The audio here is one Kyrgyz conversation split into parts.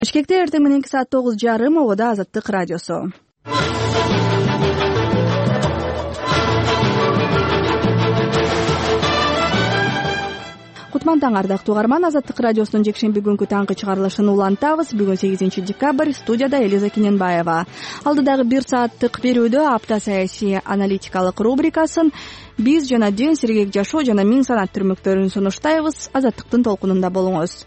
Бишкекте эртең мененки саат 9:30 ободо Азаттык радиосу. Кутман таң ардактуу угарман, Азаттык радиосунун жекшемби күнкү таңкы чыгарылышын улантабыз. Бүгүн 8 декабрь, студияда Элиза Кененбаева. Алдыдагы 1 сааттык берүүдө апта саясий аналитикалык рубрикасын биз жана ден сергек жашоо жана миң санат түрмөктөрүн сунуштайбыз. Азаттыктын толкунунда болуңуз.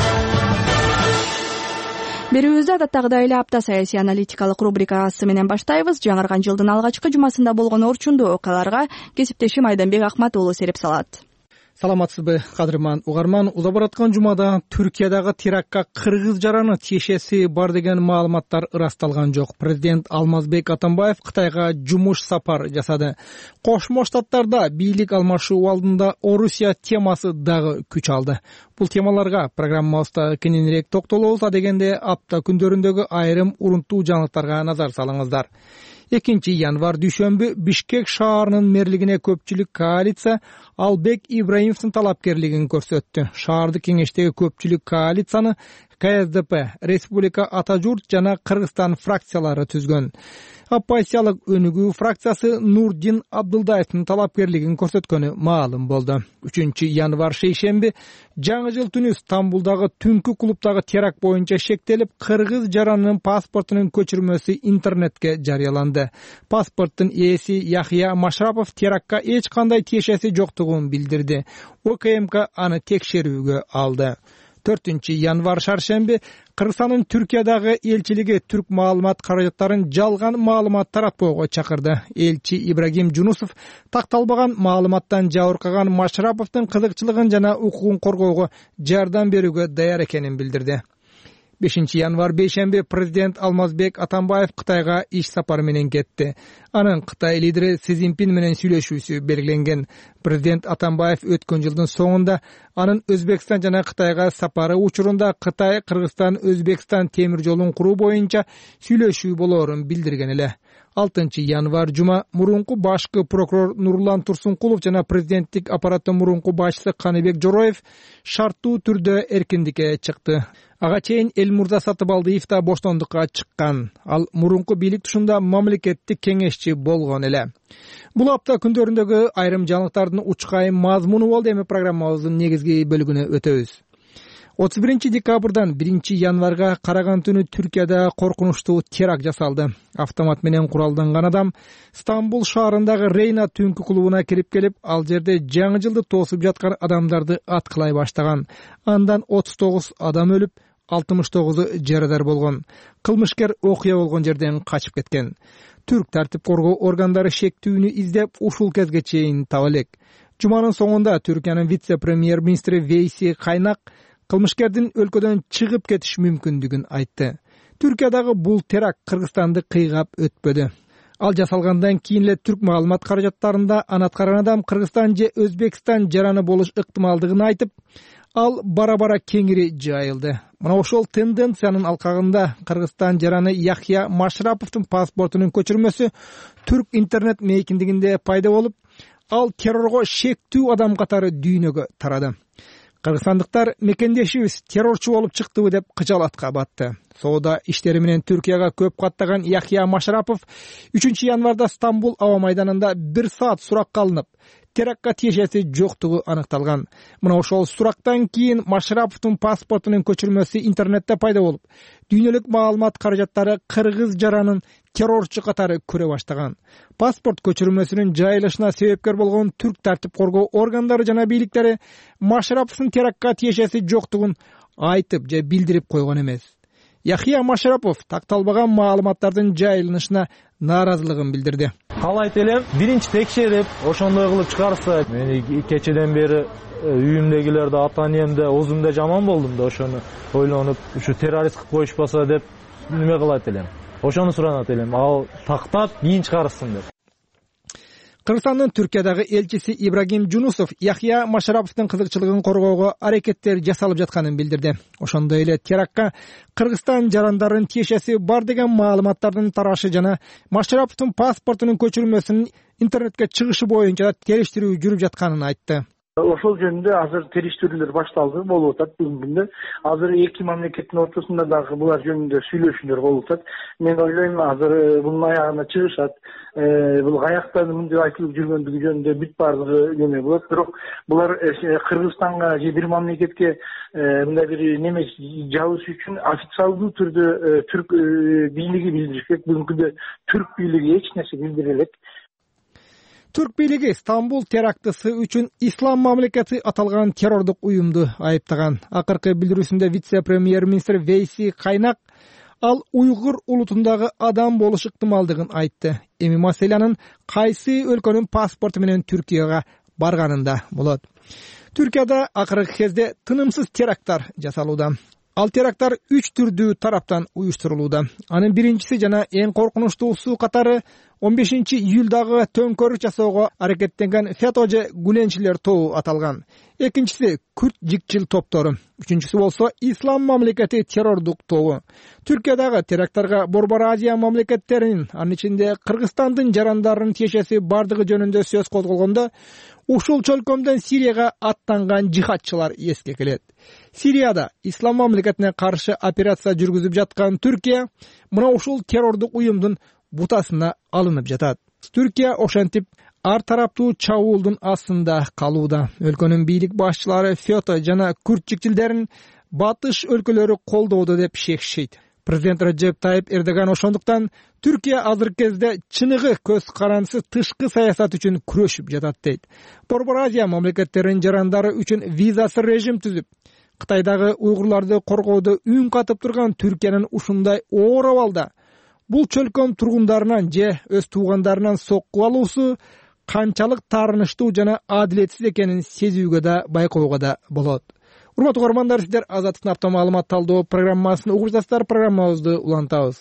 Берүүбүздү адаттагыдай эле апта саясий аналитикалык рубрикасы менен баштайбыз. Жаңырган жылдын алгачкы жумасында болгон орчундуу окуяларга кесиптешим Айданбек Акмат уулу сереп салат. Саламатсызбы, кадырман угарман? Уза бараткан жумада Түркиядагы терактка кыргыз жараны тиешеси бар деген маалыматтар ырасталган жок. Президент Алмазбек Атамбаев Кытайга жумуш сапар жасады. Кошмо Штаттарда бийлик алмашуу алдында Орусия темасы дагы күч алды. Бул темаларга программабызда кененирээк токтолобуз. Дегенде апта күндөрүндөгү айрым урунттуу жаңылыктарга назар салыңыздар. 2 январь дүйшөмбү Бишкек шаарынын мэрлигине көпчүлүк коалиция Албек Ибраимовдун талапкерлигин көрсөттү. Шаарды кеңештеги көпчүлүк коалицияны КСДП, Республика Ата журт жана Кыргызстан фракциялары түзгөн. Оппозициялык Өнүгүү фракциясы Нурдин Абдылдаевдин талапкерлигин көрсөткөнү маалым болду. 3 январь шейшемби жаңы жыл түнү Стамбулдагы түнкү клубдагы теракт боюнча шектелип, кыргыз жаранынын паспортунун көчүрмөсү интернетке жарыяланды. Паспорттун ээси Яхья Машрапов терактка эч кандай тиешеси жоктугун билдирди. ОКМК аны текшерүүгө алды. 4 январь шаршемби Кыргызстандын Түркиядагы элчилиги түрк маалымат каражаттарын жалган маалымат таратпоого чакырды. Элчи Ибрагим Жунусов такталбаган маалыматтан жабыркаган Машраповдун кызыкчылыгын жана укугун коргоого жардам берүүгө даяр экенин билдирди. 5 январь бейшемби президент Алмазбек Атамбаев Кытайга иш сапары менен кетти. Анын Кытай лидери Си Цзиньпин менен сүйлөшүүсү белгиленген. Президент Атамбаев өткөн жылдын соңунда анын Өзбекстан жана Кытайга сапары учурунда Кытай, Кыргызстан, Өзбекстан темир жолун куруу боюнча сүйлөшүү болоорун билдирген эле. 6 январь жума мурунку башкы прокурор Нурлан Турсункулов жана президенттик аппараттын мурунку башчысы Каныбек Жороев шарттуу түрдө эркиндикке чыкты. Ага чейин Элмурза Сатыбалдиев да боштондукка чыккан. Ал мурунку бийлик тушунда мамлекеттик кеңешчи болгон эле. Бул апта күндөрүндөгү айрым жаңылыктардын учкайым мазмуну болду. Эми программабыздын негизги бөлүгүнө өтөбүз. 31 декабрдан 1 январга караган түнү Түркияда коркунучтуу теракт жасалды. Автомат менен куралданган адам Стамбул шаарындагы Рейна түнкү клубуна кирип келип, ал жерде жаңы жылды тосуп жаткан адамдарды аткылай баштаган. Андан 39 адам өлүп, 69 жарадар болгон. Кылмышкер окуя болгон жерден качып кеткен. Түрк тартип коргоо органдары шектүүнү издеп ушул кезге чейин таба элек. Жуманын соңунда Түркиянын вице-премьер-министри Вейси Кайнак кылмышкердин өлкөдөн чыгып кетиш мүмкүндүгүн айтты. Түркиядагы бул теракт Кыргызстанды кыйгап өтпөдү. Ал жасалгандан кийин эле түрк маалымат каражаттарында аны аткарган адам Кыргызстан же Өзбекстан жараны болуш ыктымалдыгын айтып, ал бара-бара кеңири жайылды. Мына ошол тенденциянын алкагында Кыргызстан жараны Яхья Машраповдун паспортунун көчүрмөсү түрк интернет мейкиндигинде пайда болуп, ал террорго шектүү адам катары дүйнөгө тарады. Кыргызстандыктар мекендешибиз террорчу болуп чыктыбы деп кыжалатка батты. Соода иштери менен Түркияга көп каттаган Яхья Машрапов 3 январда Стамбул аба майданында 1 саат суракка алынып, терактка тиешеси жоктугу аныкталган. Мына ошол сурактан кийин Машраповдун паспортунун көчүрмөсү интернетте пайда болуп, дүйнөлүк маалымат каражаттары кыргыз жаранын террорчу катары көрө баштаган. Паспорт көчүрмөсүнүн жайылышына себепкер болгон түрк тартип коргоо органдары жана бийликтери Машраповдун терактка тиешеси жоктугун айтып же билдирип койгон эмес. Яхья Машрапов такталбаган маалыматтардын жайылышына нааразылыгын билдирди. Калайт элем, биринчи текшерип, ошондой кылып чыгарса, мени кечеден бери үйүмдөгүлөрдө, ата-энемде, өзүмдө жаман болдум да, ошону ойлонуп, ушу террорист кылып коюшпаса деп неме кылат элем. Ошону суранат элем, ал тактап, кийин чыгарсын деп. Кыргызстандын Түркиядагы элчиси Ибрагим Жунусов Яхья Машраповдун кызыкчылыгын коргоого аракеттер жасалып жатканын билдирди. Ошондой эле терактка Кыргызстан жарандарын тиешеси бар деген маалыматтардын тарашы жана Машраповдун паспортунун көчүрмөсүнүн интернетке чыгышы боюнча териштирүү жүрүп жатканын айтты. Ошол жөнүндө азыр териштирүүлөр башталды, болуп атат бүгүнкү күндө. Азыр эки мамлекеттин ортосунда дагы булар жөнүндө сүйлөшүүлөр болуп атат. Мен ойлойм, азыр бунун аягына чыгышат. Бул каяктан деп айтылып жүргөндүгү жөнүндө бүт баардыгы неме болот. Бирок булар Кыргызстанга же бир мамлекетке мындай бир неме жабыш үчүн официалдуу түрдө түрк бийлиги билдириш керек. Бүгүнкү күндө түрк бийлиги эч нерсе билдире элек. Түрк бийлиги Стамбул терактысы үчүн Ислам мамлекети аталган террордук уюмду айыптаган. Акыркы билдирүүсүндө вице-премьер-министр Вейси Кайнак ал уйгур улутундагы адам болуш ыктымалдыгын айтты. Эми маселенин кайсы өлкөнүн паспорту менен Түркияга барганында болот. Түркияда акыркы кезде тынымсыз теракттар жасалууда. Ал теракттар 3 түрдүү тараптан уюштурулууда. Анын биринчиси жана эң коркунучтуусу катары 15-июлдагы төңкөрүш жасоого аракеттенген фетоже гүленчилер тобу аталган. Экинчиси күрт жикчил топтору. Үчүнчүсү болсо Ислам мамлекети террордук тобу. Түркиядагы теракттарга Борбор Азия мамлекеттеринин, анын ичинде Кыргызстандын жарандарынын тиешеси бардыгы жөнүндө сөз козголгондо, ушул чөлкөмдөн Сирияга аттанган жихадчылар эске келет. Сирияда Ислам мамлекетине каршы операция жүргүзүп жаткан Түркия мына ушул террордук уюмдун бутасына алынып жатат. Түркия ошентип ар тараптуу чабуулдун астында калууда. Өлкөнүн бийлик башчылары фето жана күрт жикчилдерин батыш өлкөлөрү колдоодо деп шекишет. Президент Реджеп Тайип Эрдоган ошондуктан Түркия азыркы кезде чыныгы көз карандысы тышкы саясат үчүн күрөшүп жатат дейт. Борбор Азия мамлекеттеринин жарандары үчүн визасыз режим түзүп, Кытайдагы уйгурларды коргоодо үн катып турган Түркиянын ушундай оор абалда бул чөлкөм тургундарынан же өз туугандарынан сокку алуусу канчалык таарынычтуу жана адилетсиз экенин сезүүгө да байкоого да болот. Урматтуу угармандар, сиздер Азаттыктын апта маалымат талдоо программасын угуп жатасыздар. Программабызды улантабыз.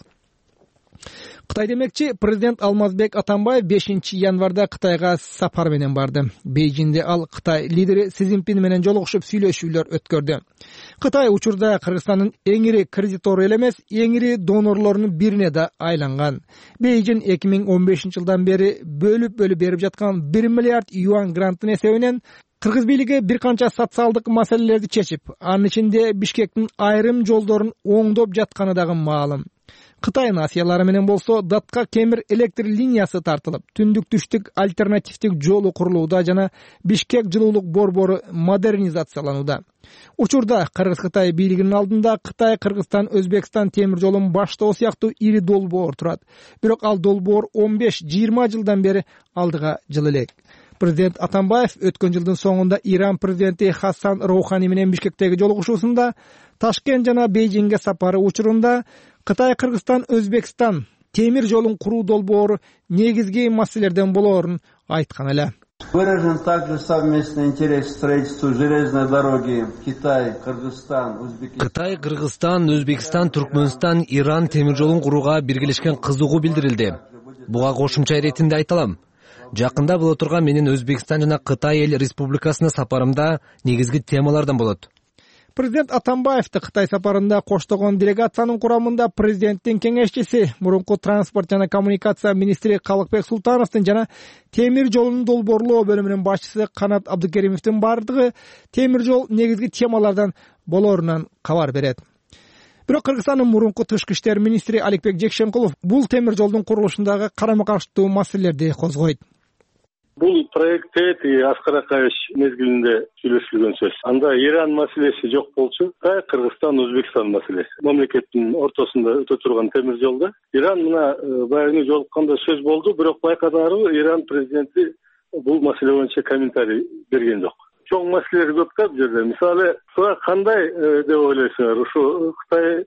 Кытай демекчи, президент Алмазбек Атамбаев 5-январда Кытайга сапар менен барды. Бейжиңде ал Кытай лидери Си Цзиньпин менен жолугушуп сүйлөшүүлөр өткөрдү. Кытай учурда Кыргызстандын эң ири кредитору эле эмес, эң ири донорлорунун бирине да айланган. Бейжиң 2015-жылдан бери бөлүп берип жаткан 1 миллиард юан гранттын эсебинен Кыргыз бийлиги бир канча социалдык маселелерди чечип, анын ичинде Бишкектин айрым жолдорун оңдоп жатканы дагы маалым. Кытай насыялары менен болсо датка темир электр линиясы тартылып, түндүк-түштүк альтернативдик жолу курулууда жана Бишкек жылуулук борбору модернизацияланууда. Учурда Кыргыз-Кытай бийлигинин алдында Кытай, Кыргызстан, Өзбекстан темир жолун баштоо сыяктуу ири долбоор турат. Бирок ал долбоор 15-20 жылдан бери алдыга жылы элек. Президент Атамбаев өткөн жылдын соңунда Иран президенти Хасан Роухани менен Бишкектеги жолугушуусунда Ташкент жана Бейжиңге сапары учурунда Кытай, Кыргызстан, Өзбекстан темир жолун куруу долбоору негизги маселелерден болоорун айткан эле. Выражен также совместный интерес к строительству железной дороги Китай, Кыргызстан, Өзбекистан. Кытай, Кыргызстан, Өзбекстан, Түркмөнстан, Иран темир жолун курууга биргелешкен кызыгуу билдирилди. Буга кошумча иретинде айта Жакында боло турган менин Өзбекстан жана Кытай эл республикасына сапарымда негизги темалардан болот. Президент Атамбаевди Кытай сапарында коштогон делегациянын курамында президенттин кеңешчиси, мурунку транспорт жана коммуникация министри Калыкбек Султановдун жана темир жолунун долбоорлоо бөлүмүнүн башчысы Канат Абдыкеримовдун бардыгы темир жол негизги темалардан болоорунан кабар берет. Бирок Кыргызстандын мурунку тышкы иштер министри Аликбек Жекшенкулов бул темир жолдун курулушундагы карама-каршылыктуу маселелерди козгойт. Бул проекттет Аскар Акаевич мезгилинде сүйлөшүлгөн сөз. Анда Иран маселеси жок болчу, Кыргызстан, Өзбекстан маселеси. Мамлекеттин ортосунда өтө турган темир жолда Иран мына баягы жолукканда сөз болду, бирок байкадарбы Иран президенти бул маселе боюнча комментарий берген жок. Чоң маселелер көп да бул жерде. Мисалы, буга кандай деп ойлойсуңар? Ушу Кытай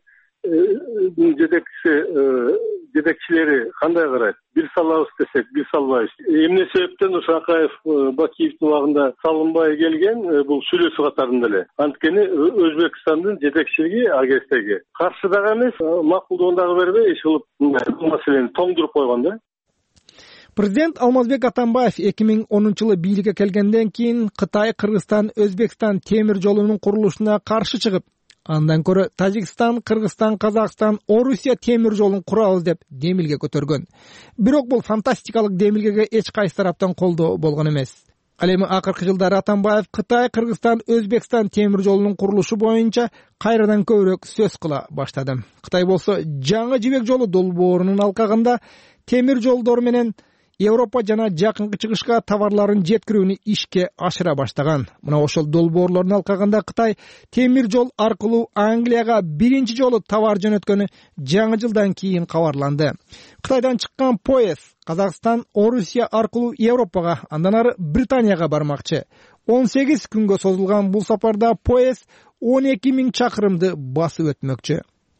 жетекчилери кандай карайт? Бир салабыз десек, бир салбайбыз. Эмне себептен ушу Акаев Бакиевдин убагында салынбай келген бул сүйлөшүү катарында эле. Анткени Өзбекстандын жетекчилиги АГСТге каршы дагы эмес, макулдугун дагы бербей, иш кылып бул маселени тоңдуруп койгон да. Президент Алмазбек Атамбаев 2010-жылы бийликке келгенден кийин Кытай, Кыргызстан, Өзбекстан темир жолунун курулушуна каршы чыгып, андан көрө Тажикстан, Кыргызстан, Казакстан, Орусия темир жолун курабыз деп демилге көтөргөн. Бирок бул фантастикалык демилгеге эч кайсы тараптан колдоо болгон эмес. Ал эми акыркы жылдары Атамбаев Кытай, Кыргызстан, Өзбекстан темир жолунун курулушу боюнча кайрадан көбүрөөк сөз кыла баштады. Кытай болсо жаңы жибек жолу долбоорунун алкагында темир жолдор менен Европа жана жакынкы чыгышка товарларын жеткирүүнү ишке ашыра баштаган. Мына ошол долбоорлордун алкагында Кытай темир жол аркылуу Англияга биринчи жолу товар жөнөткөнү жаңы жылдан кийин кабарланды. Кытайдан чыккан поезд Казакстан, Орусия аркылуу Европага, андан ары Британияга бармакчы. 18 күнгө созулган бул сапарда поезд 12 000 чакырымды басып өтмөкчү.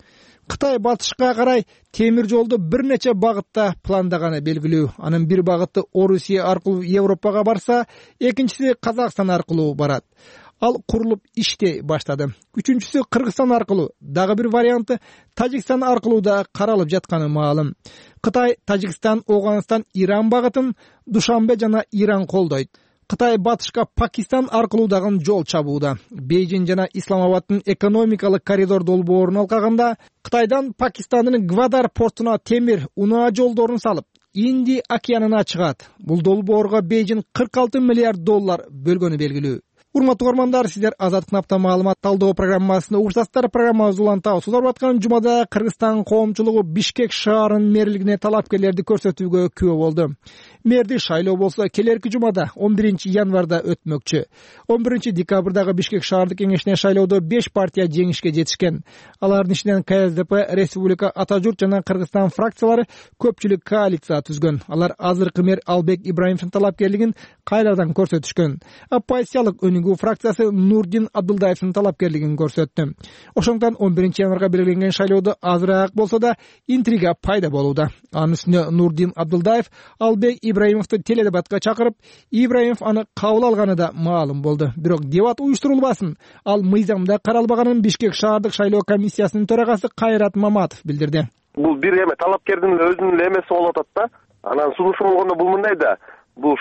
Кытай батышка карай темир жолду бир нече багытта пландаганы белгилүү. Анын бир багыты Орусия аркылуу Европага барса, экинчиси Казакстан аркылуу барат. Ал курулуп иштей баштады. Үчүнчүсү Кыргызстан аркылуу, дагы бир варианты Тажикстан аркылуу да каралып жатканы маалым. Кытай Тажикстан, Афганистан, Иран багытын Душанбе жана Иран колдойт. Кытай батышка Пакистан аркылуу дагы жол чабууда. Бейжин жана Исламабадтын экономикалык коридор долбоорун алкагында Кытайдан Пакистандын Гвадар портуна темир унаа жолдорун салып, Инди океанына чыгат. Бул долбоорго Бейжин $46 миллиард бөлгөнү белгилүү. Урматтуу көрөрмандар, сиздер Азаттык Напта маалымат талдоо программасына угушасыздар. Программабыз улантабыз. Созулуп аткан жумада Кыргызстан коомчулугу Бишкек шаарынын мэрлигине талапкерлерди көрсөтүүгө күбө болду. Мэрди шайлоо болсо келерки жумада 11 январда өтмөкчү. 11 декабрдагы Бишкек шаардык кеңешине шайлоодо 5 партия жеңишке жетишкен. Алардын ичинен КСДП, Республика Ата журт жана Кыргызстан фракциялары көпчүлүк коалиция түзгөн. Алар азыркы мэр Албек Ибраимовдун талапкерлигин кайрадан көрсөтүшкөн. Оппозициялык Өнүгүү фракциясы Нурдин Абдулдаевдин талапкерлигин көрсөттү. Ошондон 11 январга белгиленген шайлоодо азыраак болсо да интрига пайда болууда. Анын үстүнө Нурдин Абдулдаев Албек Ибраимовду теледебатка чакырып, Ибраимов аны кабыл алганы да маалым болду. Бирок дебат уюштурулбасын, ал мыйзамда каралбаганын Бишкек шаардык шайлоо комиссиясынын төрагасы Кайрат Маматов билдирди. Бул бир эме талапкердин өзүнүн эмеси болуп атат да. Анан сунушу болгондо бул мындай да. Бул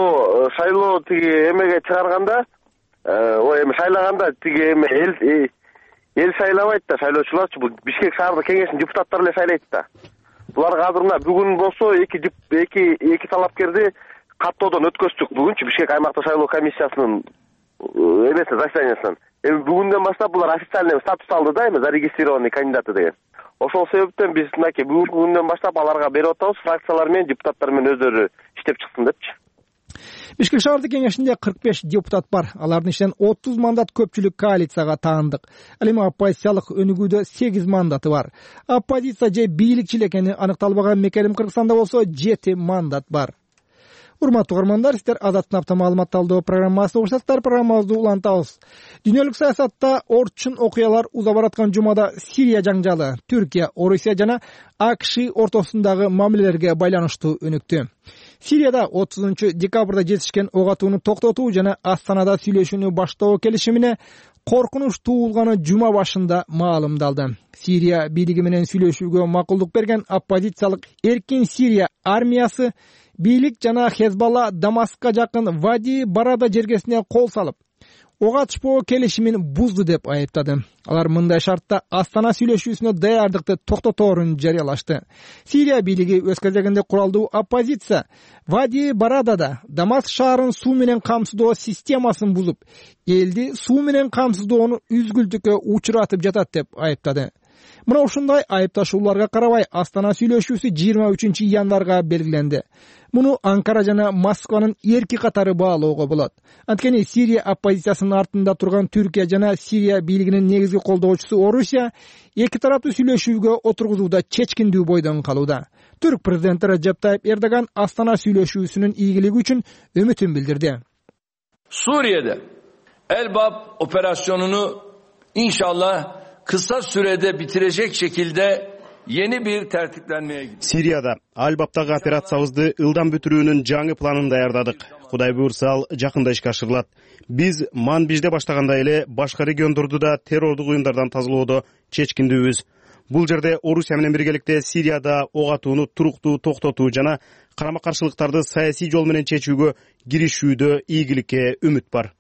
шайлоо тиги эмеге чыгарганда, эми шайлаганда тиги эме эл шайлабайт да, шайлоочуларчы. Бул Бишкек шаардык кеңешинин депутаттары эле шайлайт да. Буларга азыр мына бүгүн болсо эки талапкерди каттоодон өткөздүк. Бүгүнчү Бишкек аймактык шайлоо комиссиясынын эмесинен, заседаниясынан. Эми бүгүндөн баштап булар официальный статус алды да, эми зарегистрированный кандидаты деген. Ошол себептен биз мынакей бүгүнкү күндөн баштап аларга берип атабыз, фракциялар менен депутаттар менен өздөрү иштеп чыксын депчи. Бишкек шаардык кеңешинде 45 депутат бар. Алардын ичинен 30 мандат көпчүлүк коалицияга таандык. Ал эми оппозициялык Өнүгүүдө 8 мандаты бар. Оппозиция же бийликчил экени аныкталбаган Мекелим Кыргызстанда болсо 7 мандат бар. Урматтуу көрөрмандар, сиздер Азаттык Напта маалымат талдоо программасына угушасыздар. Программабызды улантабыз. Дүйнөлүк саясатта орчун окуялар уза бараткан жумада Сирия жаңжалы, Түркия, Орусия жана АКШ ортосундагы мамилелерге байланыштуу өнүктү. Сирияда 30 декабрда жетишкен ок атууну токтотуу жана Астанада сүйлөшүүнү баштоо келишимине коркунуч туулганы жума башында маалымдалды. Сирия бийлиги менен сүйлөшүүгө макулдук берген оппозициялык Эркин Сирия армиясы бийлик жана Хезбалла Дамаскка жакын Вади Барада жергесине кол салып, ок атышпоо келишимин бузду деп айыптады. Алар мындай шартта Астана сүйлөшүүсүнө даярдыкты токтоторун жарыялашты. Сирия бийлиги өз кезегинде куралдуу оппозиция Вади Барадада Дамаск шаарын суу менен камсыздоо системасын бузуп, элди суу менен камсыздоону үзгүлтүккө учуратып жатат деп айыптады. Мына ушундай айыпташууларга карабай Астана сүйлөшүүсү 23 январга белгиленди. Муну Анкара жана Москванын эрки катары баалоого болот. Анткени Сирия оппозициясынын артында турган Түркия жана Сирия бийлигинин негизги колдоочусу Орусия эки тараптуу сүйлөшүүгө отургузууда чечкиндүү бойдон калууда. Түрк президенти Режеп Тайип Эрдоган Астана сүйлөшүүсүнүн ийгилиги үчүн үмүтүн билдирди. Suriye'de Elbap operasyonunu inşallah kısa sürede bitirecek şekilde yeni bir tertiplenmeye gidiyor. Siriyada Al-Bab'dagi operatsiyabызды ылдам бүтүрүүнүн жаңы планын даярдадык. Кудай буйрса ал жакында ишке ашырылат. Биз Манбижде баштаганда эле башка региондорду да террордук уюмдардан тазалоодо чечкиндүүбүз. Бул жерде Орусия менен биргеликте Сирияда ок атууну туруктуу токтотуу жана карама-каршылыктарды саясий жол менен чечүүгө киришүүдө ийгиликке үмүт бар.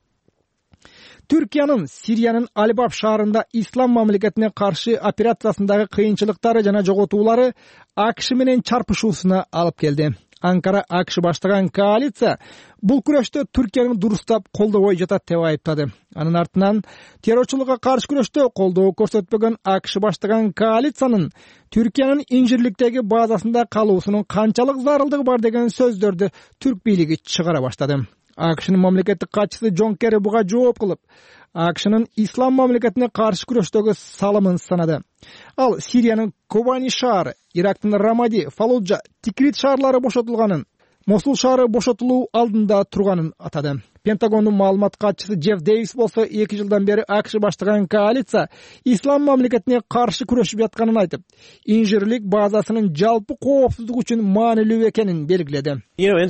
Түркиянын Сириянын Албаб шаарында ислам мамлекетине каршы операциясындагы кыйынчылыктары жана жоготуулары АКШ менен чарпышуусуна алып келди. Анкара АКШ баштаган коалиция бул күрөштө Түркиянын дурустап колдобой жатат деп айыптады. Анын артынан террорчулукка каршы күрөштө колдоо көрсөтпөгөн АКШ баштаган коалициянын Түркиянын инжирликтеги базасында калуусунун канчалык зарылдыгы бар деген сөздөрдү түрк бийлиги чыгара баштады. АКШнын мамлекеттик катчысы Джон Керри буга жооп кылып, АКШнын ислам мамлекетине каршы күрөштөгү салымын санады. Ал Сириянын Кобани шаары, Ирактын Рамади, Фалуджа, Тикрит шаарлары бошотулганын, Мосул шаары бошотулуу алдында турганын атады. Пентагондун маалымат катчысы Джефф Дейвис болсо 2 жылдан бери АКШ баштаган коалиция ислам мамлекетине каршы күрөшүп жатканын айтып, инжирлик базасынын жалпы коопсуздук үчүн маанилүү экенин белгиледи.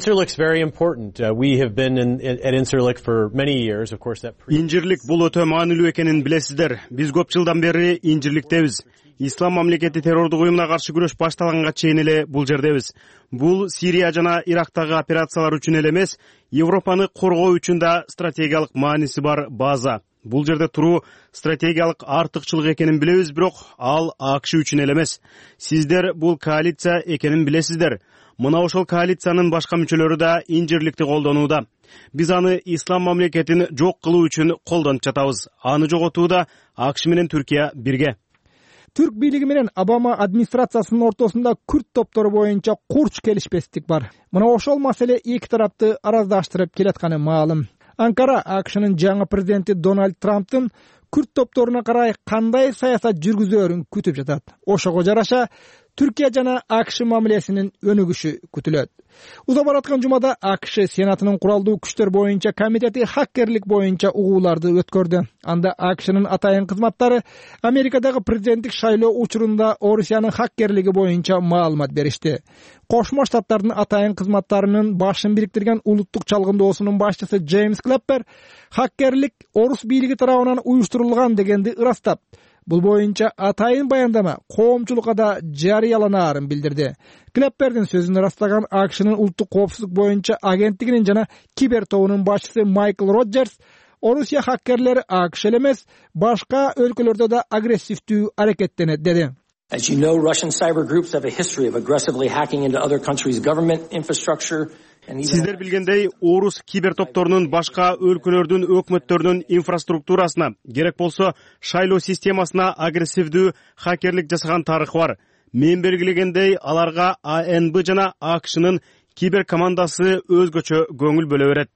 Инжирлик бул өтө маанилүү экенин билесиздер. Биз көп жылдан бери инжирликтебиз. Ислам мамлекети террордук уюмуна каршы күрөш башталганга чейин эле бул жердебиз. Бул Сирия жана Ирактагы операциялар үчүн эле эмес, Европаны коргоо үчүн да стратегиялык мааниси бар база. Бул жерде туруу стратегиялык артыкчылык экенин билебиз, бирок ал АКШ үчүн эле эмес. Сиздер бул коалиция экенин билесиздер. Мына ошол коалициянын башка мүчөлөрү да инжирликти колдонууда. Биз аны ислам мамлекетин жок кылуу үчүн колдонуп жатабыз. Аны жоготууда АКШ менен Түркия бирге. Түрк бийлиги менен Обама администрациясынын ортосунда күрд топтору боюнча курч келишпестик бар. Мына ошол маселе эки тарапты араздаштырып келатканы маалым. Анкара АКШнын жаңы президенти Дональд Трамптын күрд топторуна карай кандай саясат жүргүзөөрүн күтүп жатат. Ошого жараша Түркия жана АКШ мамилесинин өнүгүшү күтүлөт. Уза бараткан жумада АКШ Сенатынын куралдуу күчтөр боюнча комитети хаккерлик боюнча угууларды өткөрдү. Анда АКШнын атайын кызматтары Америкадагы президенттик шайлоо учурунда Орусиянын хаккерлиги боюнча маалымат беришти. Кошмо Штаттардын атайын кызматтарынын башын бириктирген улуттук чалгындоосунун башчысы Джеймс Клэппер хаккерлик Орус бийлиги тарабынан уюштурулган дегенди ырастап, бул боюнча атайын баяндама коомчулукка да жарыяланаарын билдирди. Клэппердин сөзүн ырастаган АКШнын улуттук коопсуздук боюнча агенттигинин жана кибер тобунун башчысы Майкл Роджерс, Орусия хаккерлери АКШ эмес, башка өлкөлөрдө да агрессивдүү аракеттенет деди. As you know, Russian cyber groups have a history of aggressively hacking into other countries' government infrastructure. Сиздер билгендей, Орус кибер топторунун башка өлкөлөрдүн өкмөттөрүнүн инфраструктурасына, керек болсо шайлоо системасына агрессивдүү хакерлик жасаган тарыхы бар. Мен белгилегендей, аларга АНБ жана АКШнын кибер командасы өзгөчө көңүл бөлө берет.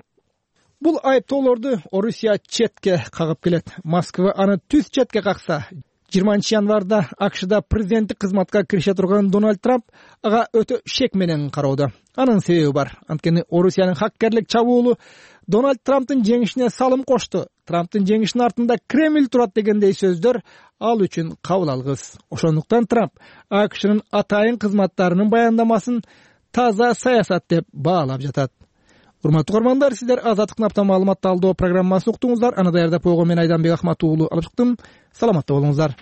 Бул айыптоолорду Орусия четке кагып келет. Москва аны түз четке какса, 20 январда АКШда президенттик кызматка кирише турган Дональд Трамп ага өтө шек менен кароодо. Анын себеби бар. Анткени Орусиянын хаккерлик чабуулу Дональд Трамптын жеңишине салым кошту. Трамптын жеңишинин артында Кремль турат дегендей сөздөр ал үчүн кабыл алгыс. Ошондуктан Трамп АКШнын атайын кызматтарынын баяндамасын таза саясат деп баалап жатат. Урматтуу угармандар, сиздер Азаттык наптан маалымат талдоо программасын уктуңуздар. Аны даярдап койгон мен Айданбек Ахмат уулу алып чыктым. Саламатта болуңуздар.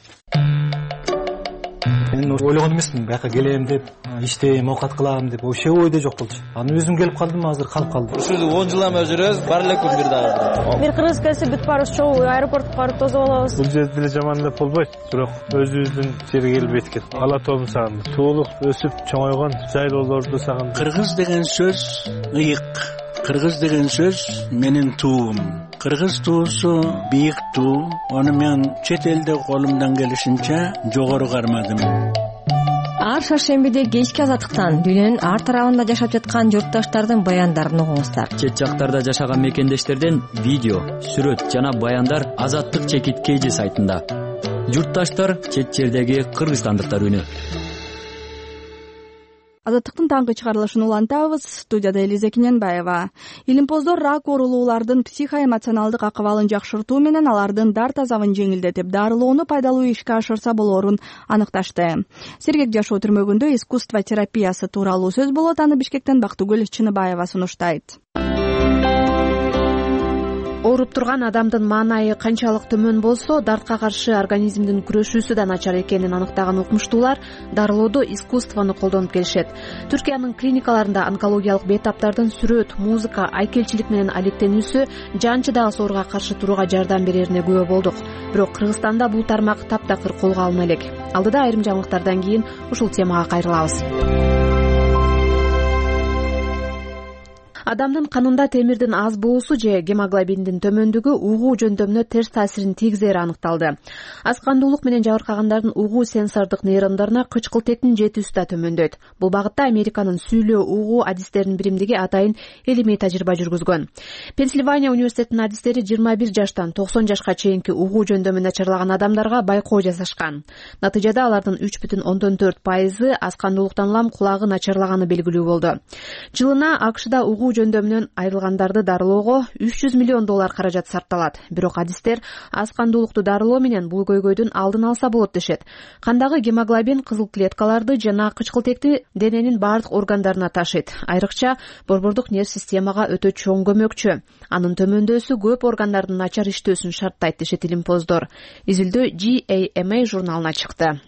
Мен ойлогон эмесмин, бияка келем деп, иштейм, оокат кылам деп, вообще ойдо жок болчу. Аны өзүм келип калдым, азыр калып калдым. Ушул 10 жыл эме жүрөбүз, бар эле күн бир дагы. Бир кыргыз келсе бүт барыбыз чогуу аэропортко барып тосуп алабыз. Бул жерде деле жаман деп болбойт, бирок өзүбүздүн жерге келбейт экен. Ала тообун сагындым. Туулук өсүп чоңойгон жайлоолорду сагындым. Кыргыз деген сөз ыйык. Кыргыз деген сөз менин туум. Кыргыз туусу бийик туу. Аны мен чет элде колумдан келишинче жогору кармадым. Ар шаршембиде кечки Азаттыктан дүйнөнүн ар тарабында жашап жаткан журтташтардын баяндарын угуңуздар. Чет жактарда жашаган мекендештерден видео, сүрөт жана баяндар Азаттык чекит KG сайтында. Журтташтар чет жердеги кыргызстандыктар үнү. Азаттыктын таңкы чыгарылышын улантабыз. Студияда Элиза Киненбаева. Илимпоздор рак оорулуулардын психоэмоционалдык акыбалын жакшыртуу менен алардын дарт азабын жеңилдетип, дарылоону пайдалуу ишке ашырса болоорун аныкташты. Сергек жашоо түрмөгүндө искусство терапиясы тууралуу сөз болот. Аны Бишкектен Бактыгүл Чыныбаева сунуштайт. Ооруп турган адамдын маанайы канчалык төмөн болсо, дартка каршы организмдин күрөшүүсү да начар экенин аныктаган укмуштуулар дарылоодо искусствону колдонуп келишет. Түркиянын клиникаларында онкологиялык бейтаптардын сүрөт, музыка, айкелчилик менен алектенүүсү жанчыдагы сооруга каршы турууга жардам берерине күбө болдук. Бирок Кыргызстанда бул тармак таптакыр колго алына элек. Алдыда айрым жаңылыктардан кийин ушул темага кайрылабыз. Адамдын канында темирдин аз болуусу же гемоглобиндин төмөндүгү угуу жөндөмүнө терс таасирин тийгизери аныкталды. Аз кандуулук менен жабыркагандардын угуу сенсордук нейрондоруна кычкылтектин жетүүсү да төмөндөйт. Бул багытта Американын сүйлөө угуу адистеринин биримдиги атайын илимий тажрыйба жүргүзгөн. Пенсильвания университетинин адистери 21 жаштан 90 жашка чейинки угуу жөндөмү начарлаган адамдарга байкоо жасашкан. Натыйжада алардын 3,4% аз кандуулуктан улам кулагы начарлаганы белгилүү болду. Жылына АКШда угуу жөндөмүнөн айрылгандарды дарылоого $300 миллион каражат сарпталат. Бирок адистер аз кандуулукту дарылоо менен бул көйгөйдүн алдын алса болот дешет. Кандагы гемоглобин кызыл клеткаларды жана кычкылтекти дененин бардык органдарына ташыйт. Айрыкча борбордук нерв системага өтө чоң көмөкчү. Анын төмөндөсү көп органдардын начар иштөөсүн шарттайт дешет илимпоздор. Изилдөө JAMA журналына чыкты.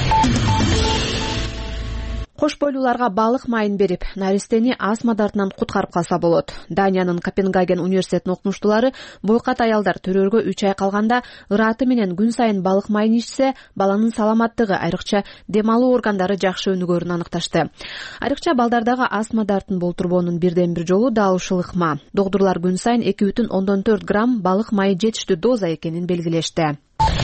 Кош бойлууларга балык майын берип, наристени астма дартынан куткарып калса болот. Даниянын Копенгаген университетинин окумуштуулары бойкат аялдар төрөөргө 3 ай калганда ыраты менен күн сайын балык майын ичсе, баланын саламаттыгы, айрыкча дем алуу органдары жакшы өнүгөрүн аныкташты. Айрыкча балдардагы астма дартын болтурбоонун бирден бир жолу дал ушул ыкма. Доктурлар күн сайын 2,4 грамм балык майы жетиштүү доза экенин белгилешти.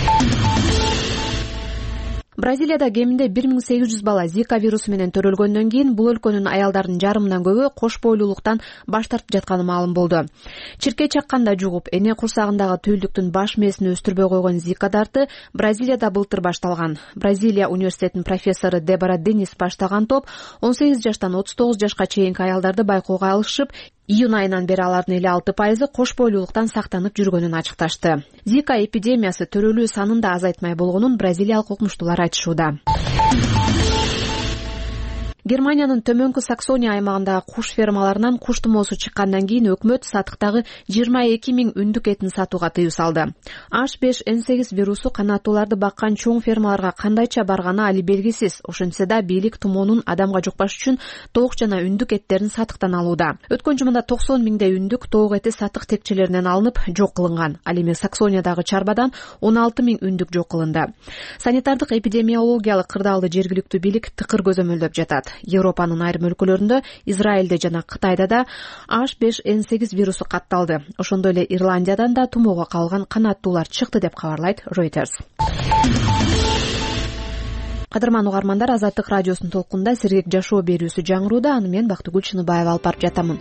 Бразилияда кеминде 1800 бала Зика вирусу менен төрөлгөндөн кийин бул өлкөнүн аялдарынын жарымынан көбү кош бойлуулуктан баш тартып жатканы маалым болду. Чиркей чакканда жугуп, эне курсагындагы түйүлдүктүн баш мээсин өстүрбөй койгон Зика дарты Бразилияда былтыр башталган. Бразилия университетинин профессору Дебора Денис баштаган топ 18 жаштан 39 жашка чейинки аялдарды байкоого алышып, июнь айынан бери алардын 56% кош бойлуулуктан сактанып жүргөнүн ачыкташты. Зика эпидемиясы төрөлүү санын да азайтмай болгонун бразилиялык окумуштуулар айтышууда. Германиянын Төмөнкү Саксония аймагындагы куш фермаларынан куш тумоосу чыккандан кийин өкмөт сатыктагы 22 000 үндүк этин сатууга тыюу салды. H5N8 вирусу канаттууларды баккан чоң фермаларга кандайча барганы али белгисиз. Ошентсе да бийлик тумоонун адамга жукпаш үчүн тоок жана үндүк эттерин сатыктан алууда. Өткөн жумада 90 000 үндүк тоок эти сатык текчелеринен алынып жок кылынган. Ал эми Саксониядагы чарбадан 16 000 үндүк жок кылынды. Санитардык эпидемиологиялык кырдаалды жергиликтүү бийлик тыкыр көзөмөлдөп жатат. Европанын айрым өлкөлөрүндө, Израилде жана Кытайда да H5N8 вирусу катталды. Ошондой эле Ирландиядан да тумоого калган канаттуулар чыкты деп кабарлайт Reuters. Кадырман угармандар, Азаттык радиосунун толкунда сергек жашоо берүүсү жаңырууда. Аны мен Бактыгүл Чыныбаева алып барып жатамын.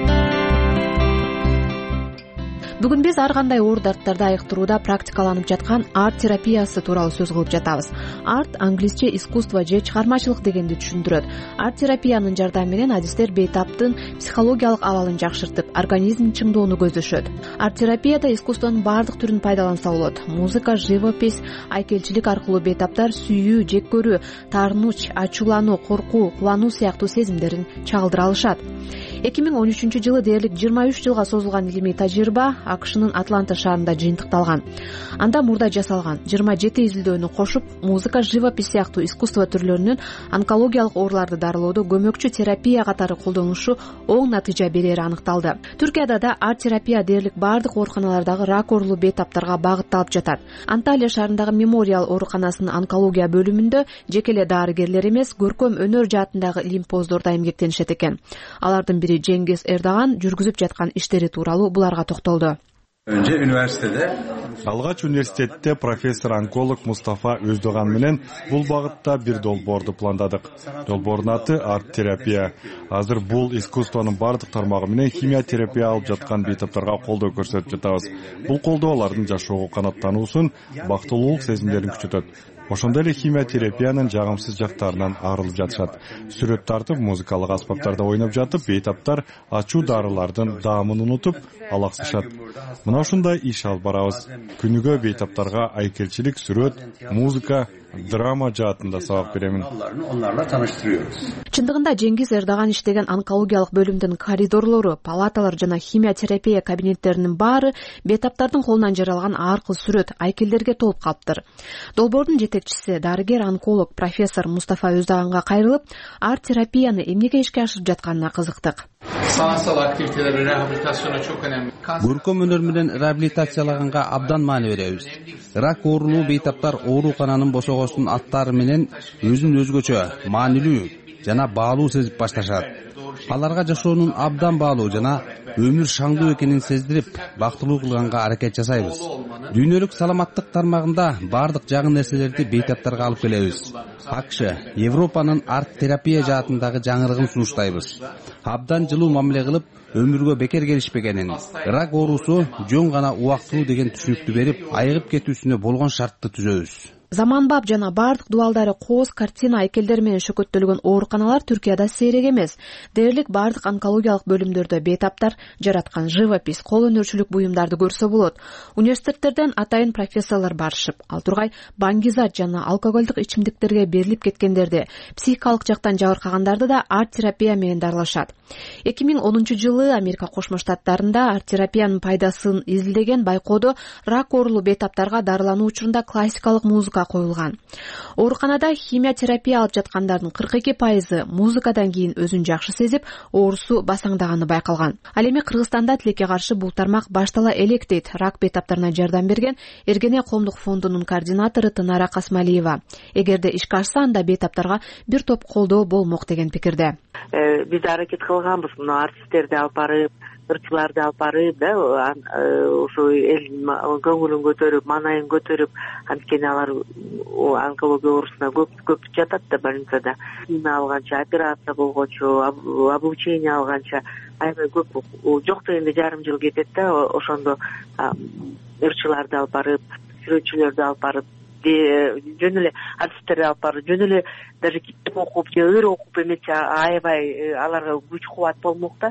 Бүгүн биз ар кандай оор дарттарды айыктырууда практикаланып жаткан арт терапиясы тууралуу сөз кылып жатабыз. Арт англисче искусство же чыгармачылык дегенди түшүндүрөт. Арт терапиянын жардамы менен адистер бейтаптын психологиялык абалын жакшыртып, организмин чыңдоону көздөшөт. Арт терапияда искусствонун бардык түрүн пайдаланса болот. Музыка, живопись, айкелчилик аркылуу бейтаптар сүйүү, жек көрүү, таарынуч, ачуулануу, коркуу, кубануу сыяктуу сезимдерин чагылдыра алышат. 2013 жылы дээрлик 23 жылга созулган илимий тажрыйба АКШнын Атланта шаарында жыйынтыкталган. Анда мурда жасалган 27 изилдөөнү кошуп, музыка, живопись сыяктуу искусство түрлөрүнүн онкологиялык ооруларды дарылоодо көмөкчү терапия катары колдонулушу оң натыйжа берери аныкталды. Түркияда да арт терапия дээрлик бардык ооруканалардагы рак оорулуу бейтаптарга багытталып жатат. Анталия шаарындагы Мемориал ооруканасынын онкология бөлүмүндө жеке эле дарыгерлер эмес, көркөм өнөр жаатындагы илимпоздор да эмгектенишет экен. Алардын бири Жеңгиз Эрдоган жүргүзүп жаткан иштери тууралуу буларга токтолду. Алгач университетте профессор-онколог Мустафа Өздөган менен бул багытта бир долбоорду пландадык. Долбоордун аты арт терапия. Азыр бул искусствонун бардык тармагы менен химия терапия алып жаткан бейтаптарга колдоо көрсөтүп жатабыз. Бул колдоо алардын жашоого канаттануусун, бактылуулук сезимдерин күчөтөт. Ошондой эле химия терапиянын жагымсыз жактарынан арылып жатышат. Сүрөт тартып, музыкалык аспаптарда ойноп жатып, бейтаптар ачуу дарылардын даамын унутуп, алаксышат. Мына ушундай иш алып барабыз. Күнүгө бейтаптарга айкелчилик, сүрөт, музыка, драма жаатында сабак беремин. Чындыгында Жеңгиз Эрдоган иштеген онкологиялык бөлүмдүн коридорлору, палаталар жана химия терапия кабинеттеринин баары бейтаптардын колунан жаралган ар кыл сүрөт, айкелдерге толуп калыптыр. Долбоордун жетекчиси, дарыгер-онколог профессор Мустафа Өздөганга кайрылып, арт терапияны эмнеге ишке ашырып жатканына кызыктык. Көркөм өнөр менен реабилитациялаганга абдан маани беребиз. Рак оорулуу бейтаптар оорукананын босогосунун аттары менен өзүн өзгөчө, маанилүү, жана баалуу сезип башташат. Аларга жашоонун абдан баалуу жана өмүр шаңдуу экенин сездирип, бактылуу кылганга аракет жасайбыз. Дүйнөлүк саламаттык тармагында бардык жагын нерселерди бейтаптарга алып келебиз. АКШ, Европанын арт-терапия жаатындагы жаңырыгын сунуштайбыз. Абдан жылуу мамиле кылып, өмүргө бекер келишпегенин, рак оорусу жөн гана убактылуу деген түшүнүктү берип, айыгып кетүүсүнө болгон шартты түзөбүз. Заманбап жана бардык дубалдары кооз, картина, айкелдер менен шөкөттөлгөн ооруканалар Түркияда сейрек эмес. Дээрлик бардык онкологиялык бөлүмдөрдө бейтаптар жараткан живопись, кол өнөрчүлүк буюмдарды көрсө болот. Университеттерден атайын профессорлор барышып, ал тургай баңгизат жана алкоголдук ичимдиктерге берилип кеткендерди, психикалык жактан жабыркагандарды да арт-терапия менен дарылашат. 2010-жылы Америка Кошмо Штаттарында арт-терапиянын пайдасын изилдеген байкоодо рак оорулуу бейтаптарга дарылануу учурунда классикалык музыка коюлган. Ооруканада химия терапия алып жаткандардын 42% музыкадан кийин өзүн жакшы сезип, оорусу басаңдаганы байкалган. Ал эми Кыргызстанда тилекке каршы бул тармак баштала элек дейт рак бейтаптарына жардам берген Эргене коомдук фондунун координатору Тынара Касмалиева. Эгерде ишке ашса, анда бейтаптарга бир топ колдоо болмок деген пикирде. Биз аракет кылганбыз, мына артисттерди алып барып, ырчыларды алып барып, ошо элдин көңүлүн көтөрүп, маанайын көтөрүп, анткени алар онкология оорусуна көп жатат да больницада. Химия алганча, операция болгончо, облучение алганча аябай көп, жок дегенде жарым жыл кетет да. Ошондо ырчыларды алып барып, сүрөтчүлөрдү алып барып, жөн эле артисттерди алып барып, жөн эле даже китеп окуп же ыр окуп эмес, аябай аларга күч кубат болмок да.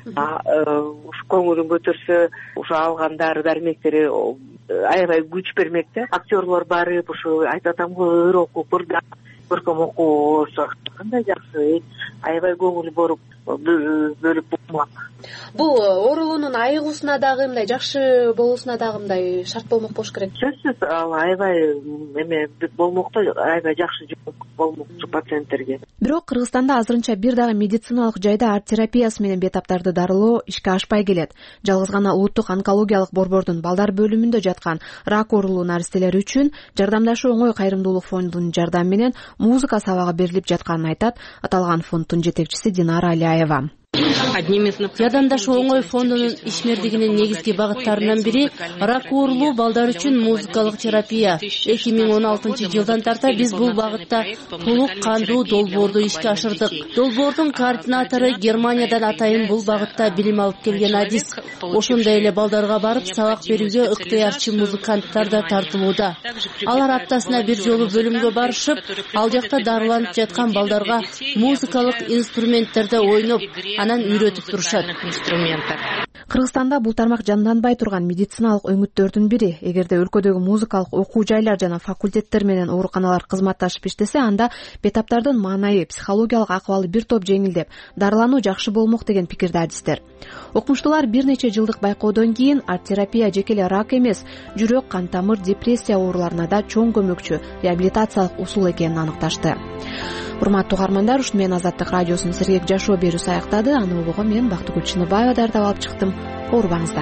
Ушу көңүлүн көтөрсө, ушу алган дары дармектери аябай күч бермек да. Актерлор барып, ушу айтып атам го, ыр окуп, көркөм окуусу кандай жакшы, аябай көңүл бөлүп болмок. Бул оорулуунун айыгуусуна дагы мындай жакшы болуусуна дагы мындай шарт болмок болуш керек. Сөзсүз ал аябай эме болмок да, аябай жакшы болмок пациенттерге. Бирок Кыргызстанда азырынча бир дагы медициналык жайда арт-терапиясы менен бейтаптарды дарылоо ишке ашпай келет. Жалгыз гана улуттук онкологиялык борбордун балдар бөлүмүндө жаткан рак оорулуу наристелер үчүн жардамдашы оңой кайрымдуулук фондунун жардамы менен музыка сабагы берилип жатканын айтат аталган фонддун жетекчиси Динара Алияева. Жардамдашы оңой фондунун ишмердигинин негизги багыттарынан бири рак оорулуу балдар үчүн музыкалык терапия. 2016-жылдан тарта биз бул багытта толук кандуу долбоорду ишке ашырдык. Долбоордун координатору Германиядан атайын бул багытта билим алып келген адис. Ошондой эле балдарга барып сабак берүүгө ыктыярчы музыканттар да тартылууда. Алар аптасына бир жолу бөлүмгө барышып, ал жакта дарыланып жаткан балдарга музыкалык инструменттерди ойноп, анан үйрөтүп турушат. Кыргызстанда бул тармак жанданбай турган медициналык өңүттөрдүн бири. Эгерде өлкөдөгү музыкалык окуу жайлар жана факультеттер менен ооруканалар кызматташып иштесе, анда бейтаптардын маанайы, психологиялык акыбалы бир топ жеңилдеп, дарылануу жакшы болмок деген пикирде адистер. Окумуштуулар бир нече жылдык байкоодон кийин арт-терапия жеке эле рак эмес, жүрөк, кан тамыр, депрессия ооруларына да чоң көмөкчү реабилитациялык усул экенин аныкташты. Урматтуу угармандар, ушуну менен Азаттык радиосунун сергек жашоо берүүсү аяктады. Аны улууга мен Бактыгүл Чыныбаева даярдап алып чыктым. Оорубаңыздар.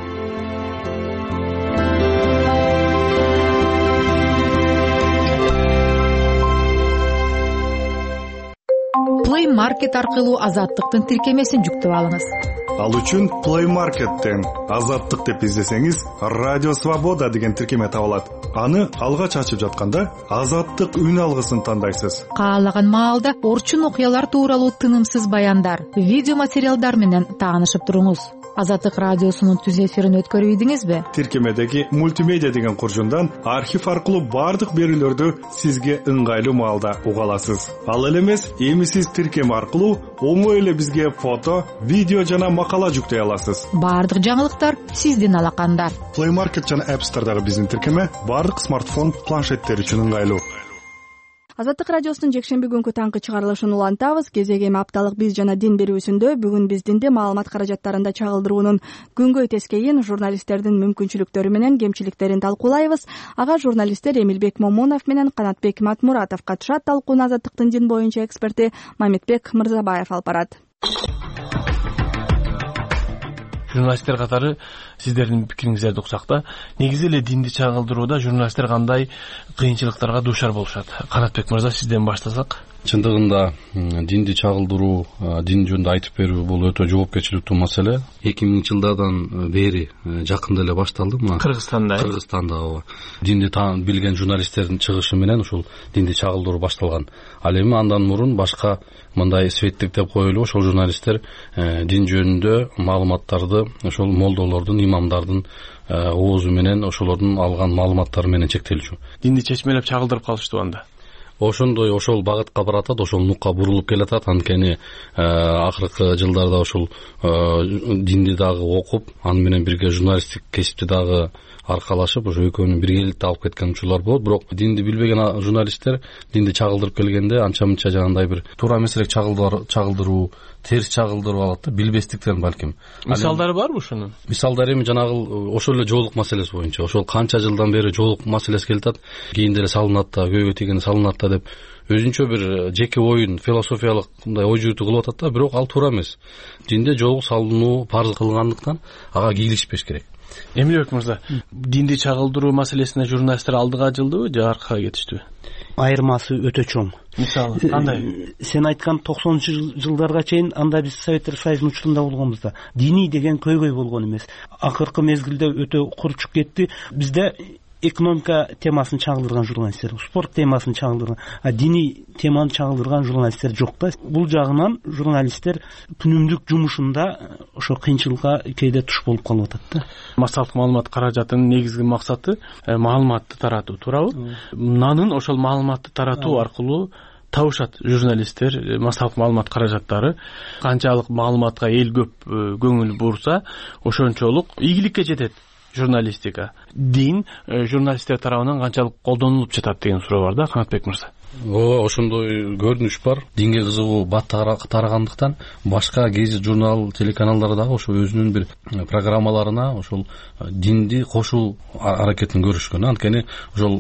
Play Market аркылуу Азаттыктын тиркемесин жүктөп алыңыз. Ал үчүн Play Market'тен Азаттык деп издесеңиз, Радио Свобода деген тиркеме табылат. Аны алгач ачып жатканда Азаттык үн алгысын тандайсыз. Каалаган маалда орчун окуялар тууралуу тынымсыз баяндар, видео материалдар менен таанышып туруңуз. Азаттык радиосунун түз эфирин өткөрүп ийдиңизби? Тиркемедеги мультимедиа деген куржундан архив аркылуу бардык берүүлөрдү сизге ыңгайлуу маалда уга аласыз. Ал эле эмес, эми сиз тиркеме аркылуу оңой эле бизге фото, видео жана макала жүктөй аласыз. Бардык жаңылыктар сиздин алаканда. Play Market жана App Store'дагы биздин тиркеме бардык смартфон, планшеттер үчүн ыңгайлуу. Азаттык радиосунун жекшемби күнкү таңкы чыгарылышын улантабыз. Кезеги эми апталык биз жана дин берүүсүндө бүгүн биз динди маалымат каражаттарында чагылдыруунун күнгөй тескейин, журналисттердин мүмкүнчүлүктөрү менен кемчиликтерин талкуулайбыз. Ага журналисттер Эмилбек Момунов менен Канатбек Матмуратов катышат. Талкууну Азаттыктын дин боюнча эксперти Мамитбек Мырзабаев алып барат. Журналисттер катары сиздердин пикириңиздерди уксак да, негизи эле динди чагылдырууда журналисттер кандай кыйынчылыктарга дуушар болушат? Канатбек мырза, сизден баштасак. чындыгында динди чагылдыруу, дин жөнүндө айтып берүү бул өтө жоопкерчиликтүү маселе. 2000 жылдардан бери жакында эле башталды. Кыргызстанда ооба. Динди билген журналисттердин чыгышы менен ушул динди чагылдыруу башталган. Ал эми андан мурун башка мындай светтик деп коелу, ошол журналисттер дин жөнүндө маалыматтарды ошол молдолордун, имамдардын оозу менен, ошолордун алган маалыматтары менен чектелчү. Динди чечмелеп чагылдырып калыштыбы анда? Ошондой, ошол багытка баратат, ошол нукка бурулуп келатат. Анткени акыркы жылдарда ошол динди дагы окуп, аны менен бирге журналисттик кесипти дагы аркалашып, ошо экөөнү биргеликте алып кеткен учурлар болот. Бирок динди билбеген журналисттер динди чагылдырып келгенде анча-мынча жагандай бир туура эмесирээк чагылдыруу, терс чагылдырып алат да, билбестиктен балким. Мисалдары барбы ушунун? Мисалдары эми жанагы ошол эле жоолук маселеси боюнча. Ошол канча жылдан бери жоолук маселеси келатат. Кийин деле салынат да, көйгөй тийгенде салынат да деп өзүнчө бир жеке оюн, философиялык мындай ой жүрүтүү кылып атат да, бирок ал туура эмес. Динде жоолук салынуу парыз кылгандыктан ага кийлишпеш керек. Эмилбек мырза, динди чагылдыруу маселесине журналисттер алдыга жылдыбы же аркага кетиштиби? Айырмасы өтө чоң. Мисалы кандай? Сен айткан 90-жылдарга чейин анда биз Советтер Союзунун учурунда болгонбуз да. Диний деген көйгөй болгон эмес. Акыркы мезгилде өтө курчуп кетти. Бизде экономика темасын чагылдырган журналисттер, спорт темасын чагылдырган, диний теманы чагылдырган журналисттер жок да. Бул жагынан журналисттер күнүмдүк жумушунда ошо кыйынчылыкка кээде туш болуп калып атат да. Массалык маалымат каражатынын негизги максаты маалыматты таратуу, туурабы? Мынанын ошол маалыматты таратуу аркылуу табышат журналисттер, массалык маалымат каражаттары канчалык маалыматка эл көп көңүл бурса, ошончолук ийгиликке жетет. Журналистика. Дин журналисттер тарабынан канчалык колдонулуп жатат деген суроо бар да, Канатбек мырза. Ошондой көрүнүш бар. Динге кызыгуу бат тарагандыктан башка гезит, журнал, телеканалдар дагы ошо өзүнүн бир программаларына ошол динди кошуу аракетин көрүшкөн. Анткени ошол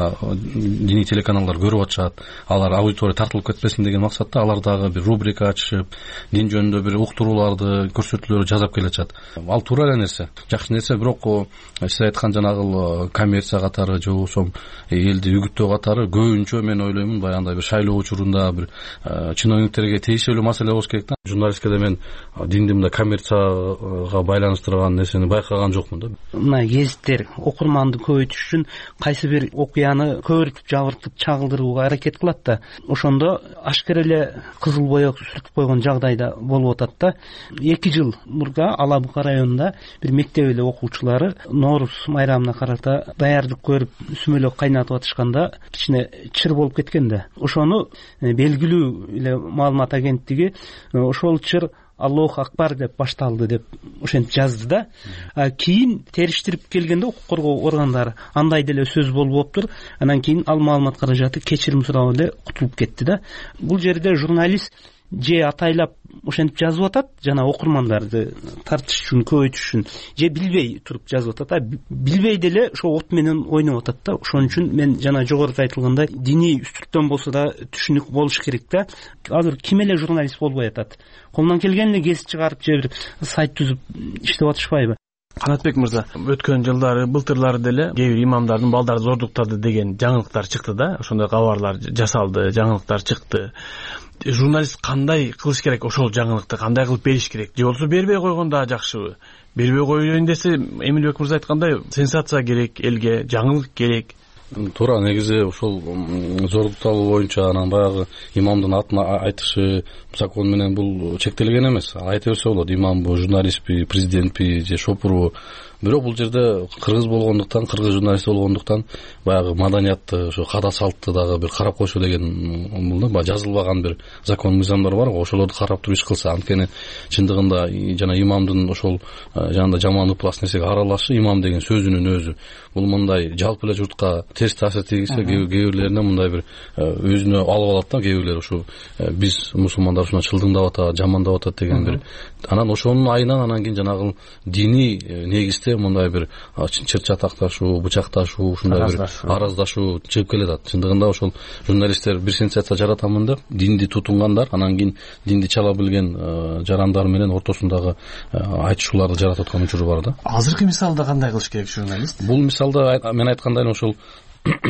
диний телеканалдар көрүп атышат, алар аудитория тартылып кетпесин деген максатта алар дагы бир рубрика ачышып, дин жөнүндө бир уктурууларды, көрсөтүүлөрдү жасап келатышат. Ал туура эле нерсе, жакшы нерсе, бирок сиз айткан жанагы коммерция катары же болбосо элди үгүттөө катары көбүнчө мен ойлойм баягындай бир шайлоо учурунда бир чиновниктерге тийиштүү маселе болуш керек да. Журналисткеде мен динди мындай коммерцияга байланыштырган нерсени байкаган жокмун да. Мына гезиттер окурманды көбөйтүш үчүн кайсы бир окуяны көбүртүп, жабыртып чагылдырууга аракет кылат да. Ошондо ашкер эле кызыл боек сүртүп койгон жагдайда болуп атат да. 2 жыл мурда Ала Бука районунда бир мектеп эле окуучулары Нооруз майрамына карата даярдык көрүп сүмөлөк кайнатып атышканда кичине чыр болуп кеткен да. Ошону белгилүү эле маалымат агенттиги ошол чыр Аллах акбар деп башталды деп ошентип жазды да. Кийин териштирип келгенде укук коргоо органдары андай деле сөз болуптур. Анан кийин ал маалымат каражаты кечирим сурап эле кутулуп кетти да. Бул жерде журналист же атайлап ошентип жазып атат, жана окурмандарды тартыш үчүн, көбөйтүш үчүн, же билбей туруп жазып атат. Билбей деле ошо от менен ойноп атат да. Ошон үчүн мен жана жогоруда айтылгандай диний үстүртөн болсо да түшүнүк болуш керек да. Азыр ким эле журналист болбой атат? Колунан келген эле гезит чыгарып же бир сайт түзүп иштеп атышпайбы? Канатбек мырза, өткөн жылдары, былтырлары деле кээ бир имамдардын балдары зордуктады деген жаңылыктар чыкты да. Ошондой кабарлар жасалды, жаңылыктар чыкты. Журналист кандай кылыш керек? Ошол жаңылыкты кандай кылып бериш керек? Же болсо бербей койгон да жакшыбы? Бербей коеюн десе, Эмилбек мырза айткандай, сенсация керек, элге жаңылык керек. Туура, негизи ошол зордукталуу боюнча анан баягы имамдын атын айтышы закон менен бул чектелген эмес. Айта берсе болот, имамбы, журналистпи, президентпи же шопурбу. Бирок бул жерде кыргыз болгондуктан, кыргыз журналист болгондуктан баягы маданиятты, ошо када салтты дагы бир карап койсо деген бул да жазылбаган бир закон мыйзамдар бар го, ошолорду карап туруп иш кылса. Анткени чындыгында жана имамдын ошол жанагындай жаман ыплас нерсеге аралашы, имам деген сөзүнүн өзү бул мындай жалпы эле журтка терс таасир тийгизсе, кээ бирлерине мындай бир өзүнө алып алат да, кээ бирлер ушу биз мусулмандар ушуна чылдыңдап атат, жамандап атат деген бир. Анан ошонун айынан анан кийин жанагы диний негизде мындай бир чыр чатакташуу, бычакташуу, ушундай бир араздашуу чыгып келатат. Чындыгында ошол журналисттер бир сенсация жаратамын деп динди тутунгандар, анан кийин динди чала билген жарандар менен ортосундагы айтышууларды жаратып аткан учуру бар да. Азыркы мисалда кандай кылыш керек журналист? Бул мисалда мен айткандай ошол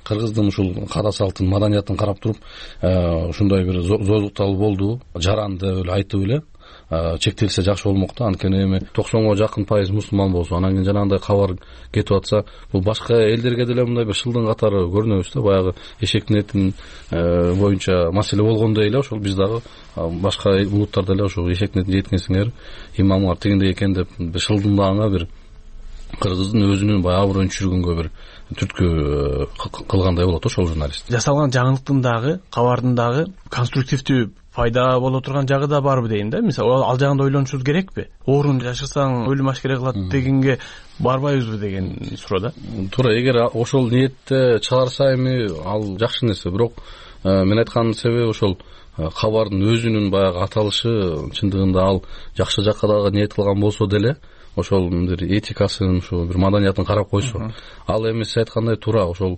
кыргыздын ушул када салтын маданиятын карап туруп ушундай бир зорлукталуу болду, жаранды эле айтып эле чектелсе жакшы болмок да. Анткени эми 90га жакын пайыз мусулман болсо, анан кийин жанагындай кабар кетип атса, бул башка элдерге деле мындай бир шылдың катары көрүнөбүз да. Баягы эшектин этин боюнча маселе болгондой эле ошол биз дагы башка улуттарда эле ошол эшектин этин жеткенсиңер, имамдар тигиндей экен деп шылдыңдагanga бир кыргыздын өзүнүн баягы аброюн түшүргөнгө бир түрткү кылгандай болот ошол журналист. Жасалган жаңылыктын дагы, кабардын дагы конструктивдүү пайда боло турган жагы да барбы дейм да. Мисалы, ал жагында ойлонушубуз керекпи? Оорун жашасаң өлүм ашкере кылат дегенге барбайбызбы деген суроо да. Туура, эгер ошол ниетте чыгарса эми ал жакшы нерсе. Бирок мен айткан себеби ошол кабардын өзүнүн баягы аталышы чындыгында ал жакшы жакка дагы ниет кылган болсо деле, ошол бир этикасын, ошол бир маданиятын карап койсо, ал эми сиз айткандай туура, ошол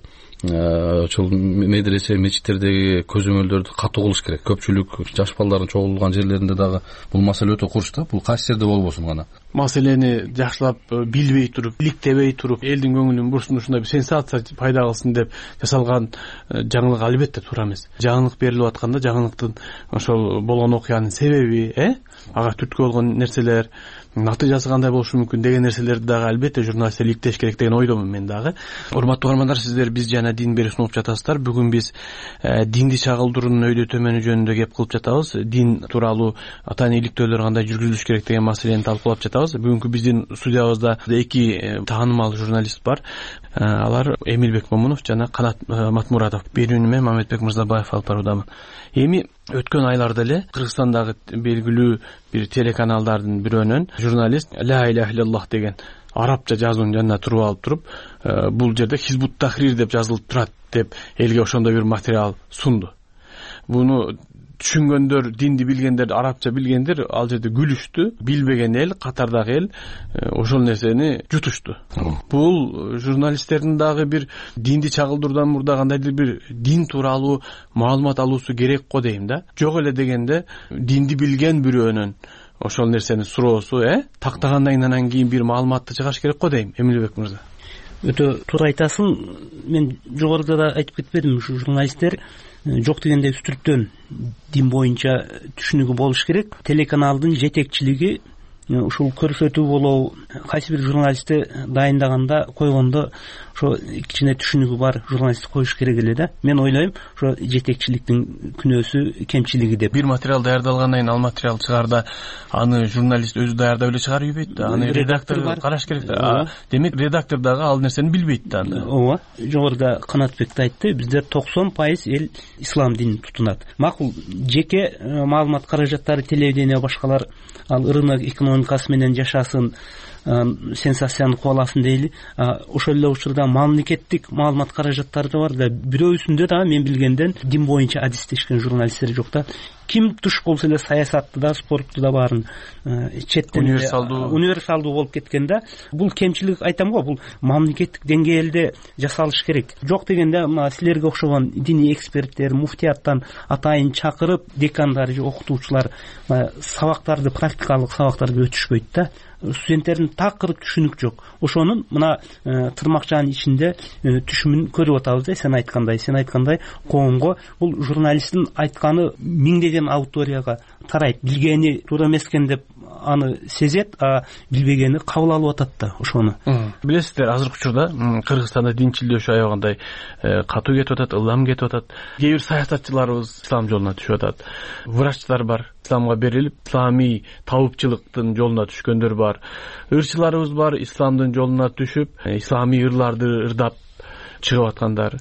медресе, мечиттердеги көзөмөлдөрдү катуу кылыш керек. Көпчүлүк жаш балдардын чогулган жерлеринде дагы бул маселе өтө курч да. Бул кайсы жерде болбосун гана. Маселени жакшылап билбей туруп, иликтебей туруп, элдин көңүлүн бурсын, ушундай бир сенсация пайда кылсын деп жасалган жаңылык албетте туура эмес. Жаңылык берилип атканда жаңылыктын ошол болгон окуянын себеби, ага түрткү болгон нерселер, натыйжасы кандай болушу мүмкүн деген нерселерди дагы албетте журналисттер иликтеш керек деген ойдомун мен дагы. Урматтуу угармандар, сиздер биз жана дин берүүсүн угуп жатасыздар. Бүгүн биз динди чагылдыруунун өйдөтөмөнү жөнүндө кеп кылып жатабыз. Дин тууралуу атайын иликтөөлөр кандай жүргүзүлүш керек деген маселени талкуулап жатабыз. Бүгүнкү биздин студиябызда эки таанымал журналист бар. Алар Эмилбек Момунов жана Канат Матмуратов. Берүүнү мен Мамедбек Мырзабаев алып баруудамын. Эми өткөн айларда эле Кыргызстандагы белгилүү бир телеканалдардын бирөөнөн журналист ла иляха иллаллах деген арабча жазуунун жанына туруп алып туруп, бул жерде Хизбут Тахрир деп жазылып турат деп элге ошондой бир материал сунду. Буну түшүнгөндөр, динди билгендер, арабча билгендер ал жерде күлүштү, билбеген эл, катардагы эл ошол нерсени жутушту. Бул журналисттердин дагы бир динди чагылдыруудан мурда кандайдыр бир дин тууралуу маалымат алуусу керек го дейм да. Жок эле дегенде динди билген бирөөнөн ошол нерсени суроосу, тактагандан кийин анан кийин бир маалыматты чыгарыш керек го дейм. Эмилбек мырза. Өтө туура айтасың. Мен жогоруда да айтып кетпедимби, ушу журналисттер жок дегенде үстүртөн дин боюнча түшүнүгү болуш керек. Телеканалдын жетекчилиги ушул көрсөтүү болобу, кайсы бир журналистти дайындаганда, койгондо ошо кичине түшүнүгү бар журналистти коюш керек эле да. Мен ойлойм, ошо жетекчиликтин күнөөсү, кемчилиги деп. Бир материал даярдалгандан кийин ал материал чыгарда аны журналист өзү даярдап эле чыгарып ийбейт да. Аны редактор караш керек да. Демек редактор дагы ал нерсени билбейт да анда. Ооба, жогоруда Канатбек да айтты, биздер 90% эл ислам динин тутунат. Макул, жеке маалымат каражаттары, телевидение башкалар ал рынок экономикасы менен жашасын, сенсацияны кубаласын дейли. Ошол эле учурда мамлекеттик маалымат каражаттары да бар да. Бирөөсүндө да мен билгенден дин боюнча адистешкен журналисттер жок да. Ким туш болсо эле саясатты да, спортту да баарын четтен универсалдуу болуп кеткен да. Бул кемчилик айтам го, бул мамлекеттик деңгээлде жасалыш керек. Жок дегенде мына силерге окшогон диний эксперттер, муфтияттан атайын чакырып, декандар же окутуучулар сабактарды, практикалык сабактарды өтүшпөйт да. Студенттердин такыр түшүнүк жок. Ошонун мына тырмакчанын ичинде түшүмүн көрүп атабыз да. Сен айткандай коомго бул журналисттин айтканы миңдеген аудиторияга тарайт. Билгени туура эмес экен деп аны сезет, билбегени кабыл алып атат да ошону. Билесиздер, азыркы учурда Кыргызстанда динчилдөөшү аябагандай катуу кетип атат, ылам кетип атат. Кээ бир саясатчыларыбыз ислам жолуна түшүп атат. Врачтар бар, исламга берилип, исламий табыпчылыктын жолуна түшкөндөр бар. Ырчыларыбыз бар, исламдын жолуна түшүп, исламий ырларды ырдап чыгып аткандар.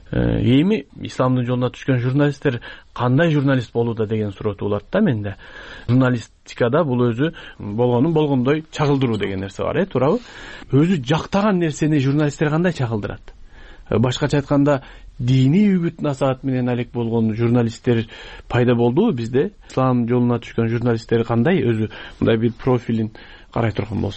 Эми исламдын жолуна түшкөн журналисттер кандай журналист болууда деген суроо туулат да менде. Журналистикада бул өзү болгонун болгондой чагылдыруу деген нерсе бар, туурабы? Өзү жактаган нерсени журналисттер кандай чагылдырат? Башкача айтканда, диний үгүт насаат менен алек болгон журналисттер пайда болдубу бизде? Ислам жолуна түшкөн журналисттер кандай өзү мындай бир профилин карай турган болсок?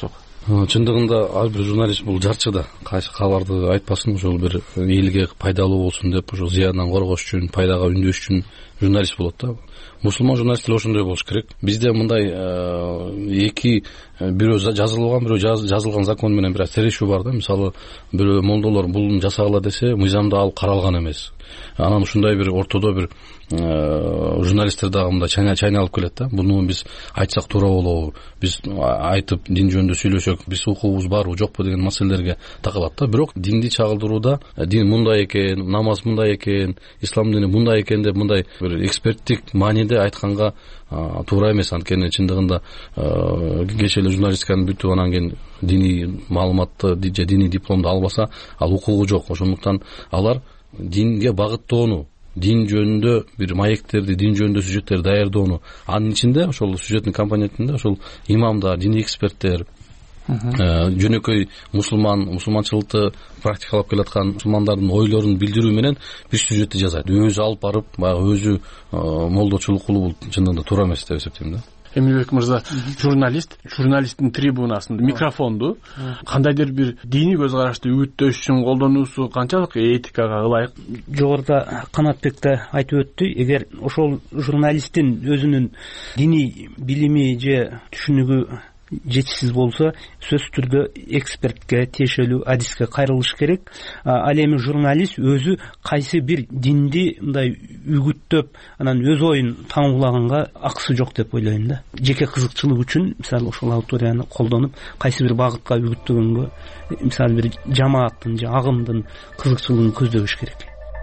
чындыгында ар бир журналист бул жарчы да, кайсы кабарды айтпасын, ошол бир элге пайдалуу болсун деп, ошо зыяндан коргош үчүн, пайдага үндөш үчүн журналист болот да. Мусулман журналисттер ошондой болуш керек. Бизде мындай эки бирөө жазылган, бирөө жазылган закон менен бир тирешүү бар да. Мисалы, бирөө молдолор бул жасагыла десе, мыйзамда ал каралган эмес. Анан ушундай бир ортодо бир журналисттер дагы мындай чайналып келет да. Буну биз айтсак туура болобу, биз айтып дин жөнүндө сүйлөсөк, биз укугубуз барбы, жокпу деген маселелерге такылат да. Бирок динди чагылдырууда дин мындай экен, намаз мындай экен, ислам дини мындай экен деп мындай бир эксперттик мааниде айтканга туура эмес. Анткени чындыгында кечээ эле журналистиканы бүтүп анан кийин диний маалыматты же диний дипломду албаса, ал укугу жок. Ошондуктан алар динге багыттоону, дин жөнүндө бир маектерди, дин жөнүндө сюжеттерди даярдоону, анын ичинде ошол сюжеттин компонентинде ошол имамдар, диний эксперттер, жөнөкөй мусулманчылыкты практикалап келаткан мусулмандардын ойлорун билдирүү менен бир сюжетти жазат. Өзү алып барып, баягы өзү молдочулук кылуу бул чындыгында туура эмес деп эсептейм да. Эмилбек мырза, журналисттин трибунасында микрофонду кандайдыр бир диний көз карашты үгүттөш үчүн колдонуусу канчалык этикага ылайык? Жогоруда Канатбек да айтып өттү, эгер ошол журналисттин өзүнүн диний билими же түшүнүгү жетишсиз болсо, сөзсүз түрдө экспертке, тиешелүү адиске кайрылыш керек. Ал эми журналист өзү кайсы бир динди мындай үгүттөп, анан өз оюн таңуулаганга акысы жок деп ойлойм да. Жеке кызыкчылык үчүн, мисалы, ошол аудиторияны колдонуп, кайсы бир багытка үгүттөгөнгө, мисалы, бир жамааттын же агымдын кызыкчылыгын көздөбөш керек.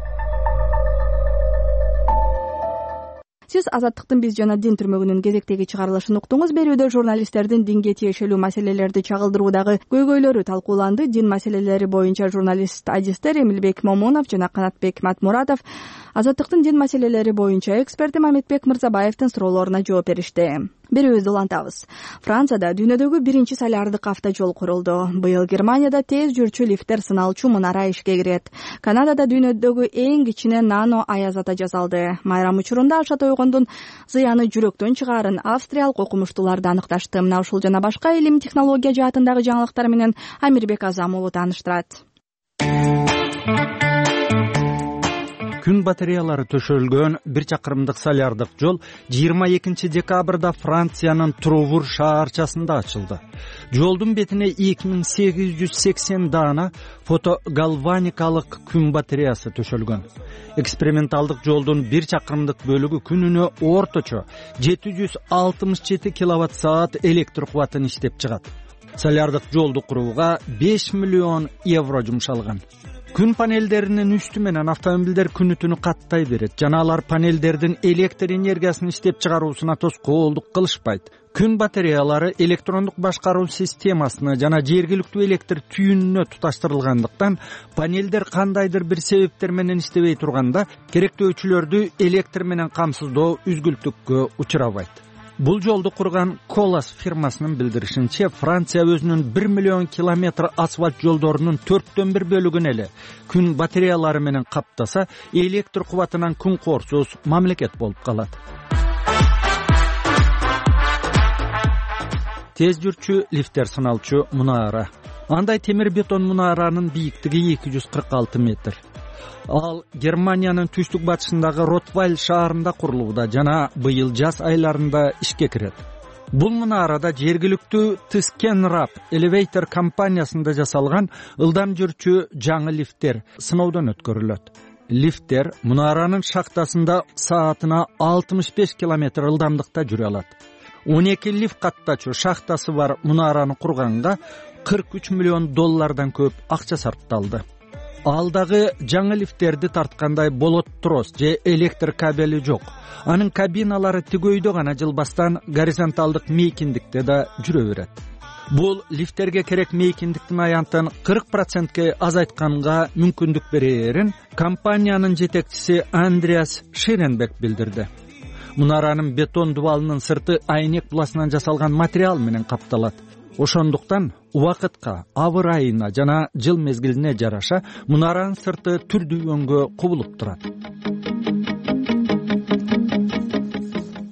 Сиз Азаттыктын биз жана дин түрмөгүнүн кезектеги чыгарылышын уктуңуз. Берүүдө журналисттердин динге тиешелүү маселелерди чагылдыруудагы көйгөйлөрү талкууланды. Дин маселелери боюнча журналист адистер Эмилбек Момунов жана Канатбек Матмуратов Азаттыктын дин маселелери боюнча эксперти Мамедбек Мырзабаевдин суроолоруна жооп беришти. Берүүбүздү улантабыз. Францияда дүйнөдөгү биринчи солярдык автожол курулду. Быйыл Германияда тез жүрчү лифттер сыналчу мунара ишке кирет. Канадада дүйнөдөгү эң кичине нано аяз ата жасалды. Майрам учурунда аша тойгондун зыяны жүрөктөн чыгаарын австриялык окумуштуулар да аныкташты. Мына ушул жана башка илим технология жаатындагы жаңылыктар менен Амирбек Азам уулу тааныштырат. Күн батареялары төшөлгөн 1 чакырымдык солярдык жол 22 декабрда Франциянын Трувур шаарчасында ачылды. Жолдун бетине 2880 даана фотогалваникалык күн батареясы төшөлгөн. Эксперименталдык жолдун 1 чакырымдык бөлүгү күнүнө орточо 767 киловатт-саат электр кубатын иштеп чыгат. Солярдык жолду курууга 5 миллион евро жумшалган. Күн панелдеринин үстү менен автомобилдер күнү түнү каттай берет. Жана алар панелдердин электр энергиясын иштеп чыгаруусуна тоскоолдук кылышпайт. Күн батареялары электрондук башкаруу системасына жана жергиликтүү электр түйүнүнө туташтырылгандыктан панелдер кандайдыр бир себептер менен иштебей турганда керектөөчүлөрдү электр менен камсыздоо үзгүлтүккө учурабайт. Бул жолду курган Колас фирмасынын билдиришинче, Франция өзүнүн 1 миллион километр асфальт жолдорунун 4/1 бөлүгүн эле күн батареялары менен каптаса, электр кубатынан күн корсуз мамлекет болуп калат. Тез жүрчү лифттер сыналчу мунара. Андай темир бетон мунаранын бийиктиги 246 метр. Ал Германиянын түштүк батышындагы Ротвайль шаарында курулууда жана быйыл жаз айларында ишке кирет. Бул мунарада жергиликтүү Тыскенрап Elevator компаниясында жасалган ылдам жүрчү жаңы лифттер сыноодон өткөрүлөт. Лифттер мунаранын шахтасында саатына 65 км ылдамдыкта жүрө алат. 12 лифт каттачу шахтасы бар мунараны курганга 43 миллион доллардан көп акча сарпталды. Алдагы жаңы лифттерди тарткандай болот трос же электр кабели жок. Анын кабиналары тигөйдө гана жылбастан горизонталдык мейкиндикте да жүрө берет. Бул лифттерге керек мейкиндиктин аянтын 40%ке азайтканга мүмкүндүк берерин компаниянын жетекчиси Андреас Ширенбек билдирди. Мунаранын бетон дубалынын сырты айнек буласынан жасалган материал менен капталат. Ошондуктан убакытка, абыр айына жана жыл мезгилине жараша мунаранын сырты түрдүү өңгө кубулуп турат.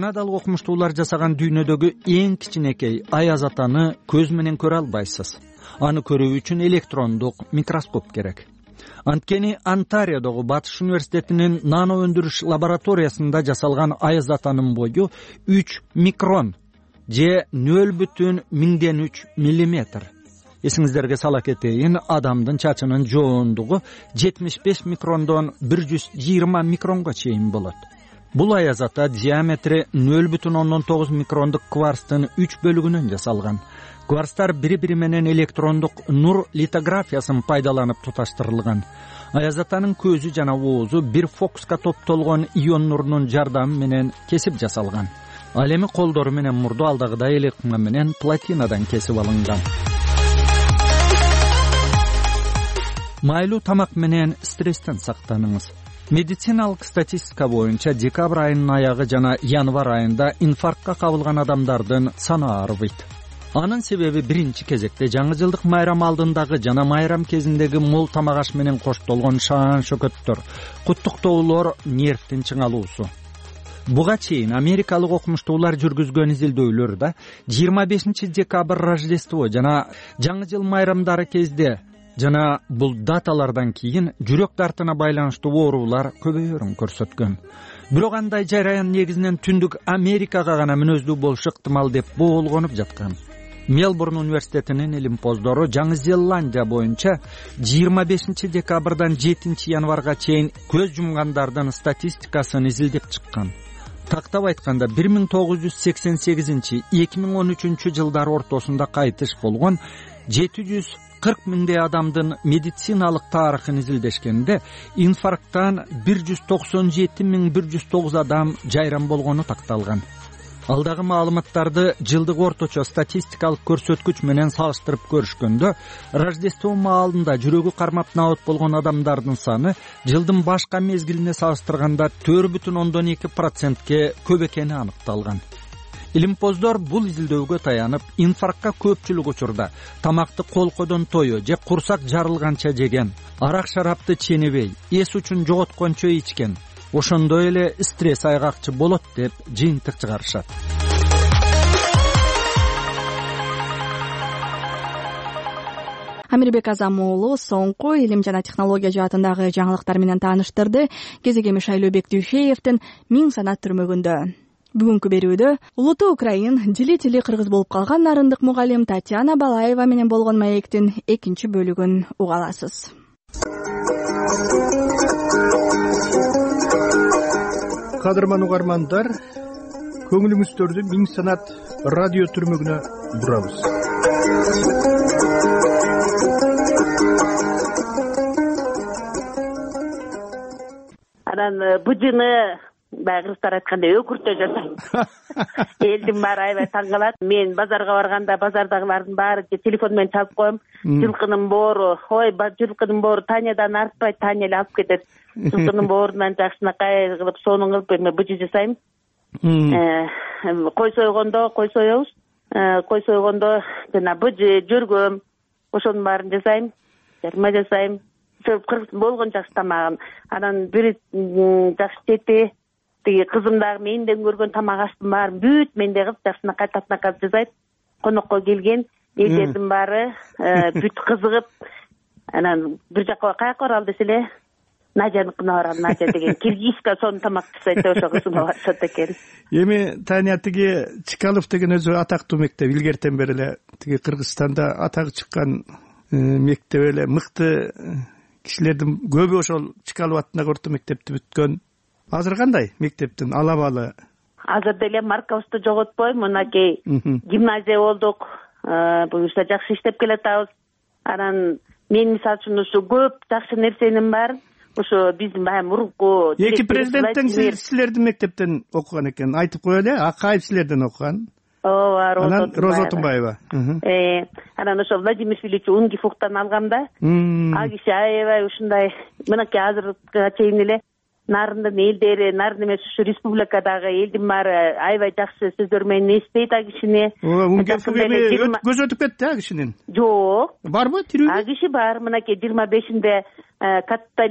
Канадалык окумуштуулар жасаган дүйнөдөгү эң кичинекей аяз атаны көз менен көрө албайсыз. Аны көрүү үчүн электрондук микроскоп керек. Анткени Онтариодогу Батыш университетинин нано өндүрүш лабораториясында жасалган аяз атанын бою 3 микрон же 0,3 миллиметр. Эсиңиздерге сала кетейин, адамдын чачынын жоондугу 75 микрондон 120 микронго чейин болот. Бул аяз ата диаметри 0,9 микрондук кварцтын 3 бөлүгүнөн жасалган. Кварцтар бири-бири менен электрондук нур литографиясын пайдаланып туташтырылган. Аяз атанын көзү жана оозу бир фокуска топтолгон ион нурунун жардамы менен кесип жасалган. Ал эми колдору менен мурду алдагыдай эле кыма менен платинадан кесип алынган. Майлуу тамак менен стресстен сактаныңыз. Медициналык статистика боюнча декабрь айынын аягы жана январь айында инфарктка кабылган адамдардын саны арбыйт. Анын себеби биринчи кезекте жаңы жылдык майрам алдындагы жана майрам кезиндеги мол тамак аш менен коштолгон шаан шөкөттөр, куттуктоолор, нервдин чыңалуусу. Буга чейин америкалык окумуштуулар жүргүзгөн изилдөөлөрдө 25 декабрь Рождество жана жаңы жыл майрамдары кезде жана бул даталардан кийин жүрөк дартына байланыштуу оорулар көбөйөрүн көрсөткөн. Бирок андай жараян негизинен түндүк Америкага гана мүнөздүү болушу ыктымал деп боолгонуп жаткан. Мелбурн университетинин илимпоздору Жаңы Зеландия боюнча 25 декабрдан 7 январга чейин көз жумгандардын статистикасын изилдеп чыккан. Тактап айтканда 1988-2013 жылдар ортосунда кайтыш болгон 740 миңдей адамдын медициналык тарыхын изилдешкенде инфаркттан 197.109 адам жайран болгону такталган. Алдагы маалыматтарды жылдык орточо статистикалык көрсөткүч менен салыштырып көрүшкөндө, Рождество маалында жүрөгү кармап набат болгон адамдардын саны жылдын башка мезгилине салыштырганда 4,2%ке көп экени аныкталган. Илимпоздор бул изилдөөгө таянып, инфарктка көпчүлүк учурда тамакты колкодон тою же курсак жарылганча жеген, арак шарапты ченебей, эс учун жоготкончо ичкен, ошондой эле стресс айгакчы болот деп жыйынтык чыгарышат. Амирбек Азам уулу соңку илим жана технология жаатындагы жаңылыктар менен тааныштырды. Кезегеми Шайлообек Дүйшеевдин Миң санат түрмөгүндө. Бүгүнкү берүүдө улуттуу украин, тили кыргыз болуп калган нарындык мугалим Татьяна Балаева менен болгон маектин 2 бөлүгүн уга аласыз. Кадырман угармандар, көңүлүңүздөрдү Миң санат радио түрмөгүнө бурабыз. Анан бужыны кыргыздар айткандай өкүртө жасайм. Элдин баары аябай таң калат. Мен базарга барганда базардагылардын баары телефон менен чалып коем. Жылкынын боору, жылкынын боору Танядан артпайт, Таня эле алып кетет. Жылкынын боорунан жакшынакай кылып сонун кылып эме быжы жасайм. Кой сойгондо соебуз. Кой сойгондо жана быжы, жөргөм, ошонун баарын жасайм. Жарма жасайм. Кыргыз болгон жакшы тамагым. Анан бир жакшы чети, тиги кызым дагы менден көргөн тамак аштын баарын бүт менде кылып жакшынакай татынакай жасайт. Конокко келген элдердин баары бүт кызыгып, анан бир жака каяка баралы десе эле Надяныкына барам, Надя деген киргизка сонун тамак жасайт, ошо кызыма барышат экен. Эми Таня тиги Чкалов деген өзү атактуу мектеп, илгертен бери эле тиги Кыргызстанда атагы чыккан мектеп эле, мыкты кишилердин көбү ошол Чкалов атындагы орто мектепти бүткөн. Азыр кандай мектептин алабалы? Азыр деле маркабызды жоготпой, мынакей гимназия болдук. Буюрса жакшы иштеп келатабыз. Анан мен мисалы үчүн ушу көп жакшы нерсенин баарын ошо биздин баягы мурунку эки президенттен силердин мектептен окуган экен, айтып коелу, Акаев силерден окуган. Ооба, Роза Отунбаева. Анан ошо Владимир Филиппович Унгифуктан алгам да. Ал киши аябай ушундай мынакей азыркыга чейин эле нарындын элдери, нарын эмес ушу республикадагы элдин баары аябай жакшы сөздөр менен эстейт ал кишини. Унгифук эми көз өтүп кетти ал кишинин? Жок. Барбы тирүүбү? Ал киши бар, мынакей 25-inde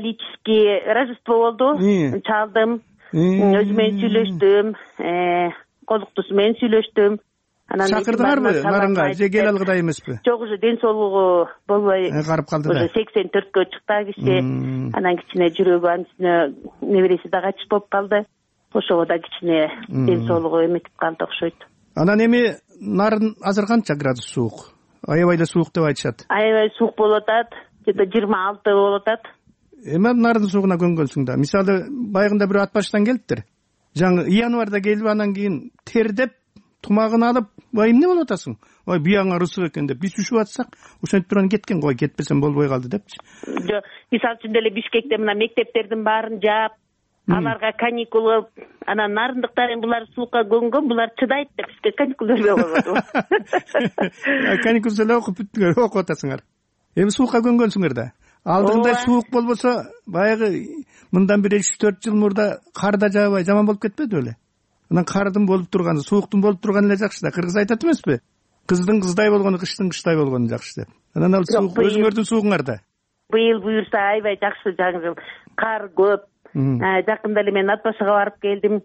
католический Рождество болду. Чалдым, өзү менен сүйлөштүм. колуктусу менен сүйлөштүм. Чакырдыңарбы нарынга же кел алгыдай эмеспи? Жок, уже ден соолугу болбой карып калды да. Уже 84-кө чыкты киши. Анан кичине жүрөгү анча небереси да качык болуп калды. Ошого да кичине ден соолугу эметип калды окшойт. Анан эми нарын азыр канча градус суук? Аябай эле суук деп айтышат. Аябай суук болуп атат. Где-то 26 болуп атат. Эми нардын суугуна көнгөнсүң да. Мисалы байгында бирөө ат баштан келиптир. Жаңы январда келип анан кийин тердеп, тумагын алып, "Ой, эмне болуп атасың? Ой, бияңа ырысык экен" деп биз үшүп атсак, ошентип турган кеткен го, кетпесем болбой калды депчи. Жок, мисалы үчүн деле Бишкекте мына мектептердин баарын жаап, аларга каникул кылып, анан нарындыктар эми булар суукка көнгөн, булар чыдайт деп бизге каникул бербей койбоду. Каникулда эле окуп бүттүңөр, окуп атасыңар. Эми суукка көнгөнсүңөр да. Алдыңдай суук болбосо, баягы мындан бир 3-4 жыл мурда кар да жаабай жаман болуп кетпеди беле? Анан кардын болуп турганы, сууктун болуп турганы эле жакшы да. Кыргыз айтат эмеспи? Кыздын кыздай болгону, кыштын кыштай болгону жакшы деп. Анан ал суук өзүңөрдүн суугуңар да. Быйыл буюрса аябай жакшы жаңы жыл. Кар көп. Жакында эле мен ат башыга барып келдим.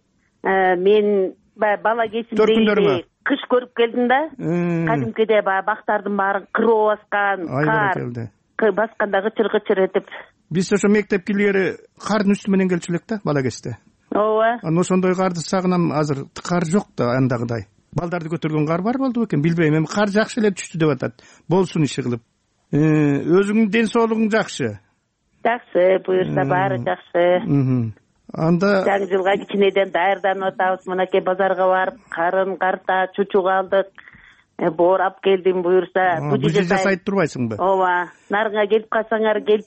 Мен бала кезимде кыш көрүп келдим да. Кадимкиде бактардын баарын кыроо баскан, кар басканда гычыр этип. Биз ошо мектепке илгери кардын үстү менен келчү элек да бала кезде. Ооба. Анан ошондой карды сагынам, азыр кар жок да андагыдай. Балдарды көтөргөн кар бар болду бекен, билбейм. Эми кар жакшы эле түштү деп атат. Болсун иши кылып. Өзүңдүн ден соолугуң жакшы? Жакшы, буюрса баары жакшы. Анда жаңы жылга кичинеден даярданып атабыз. Мынакей базарга барып, карын, карта, чучук алдык. Боорап келдим буюрса. Бужи жасайт турбайсыңбы? Ооба. Нарынга келип калсаңар келип.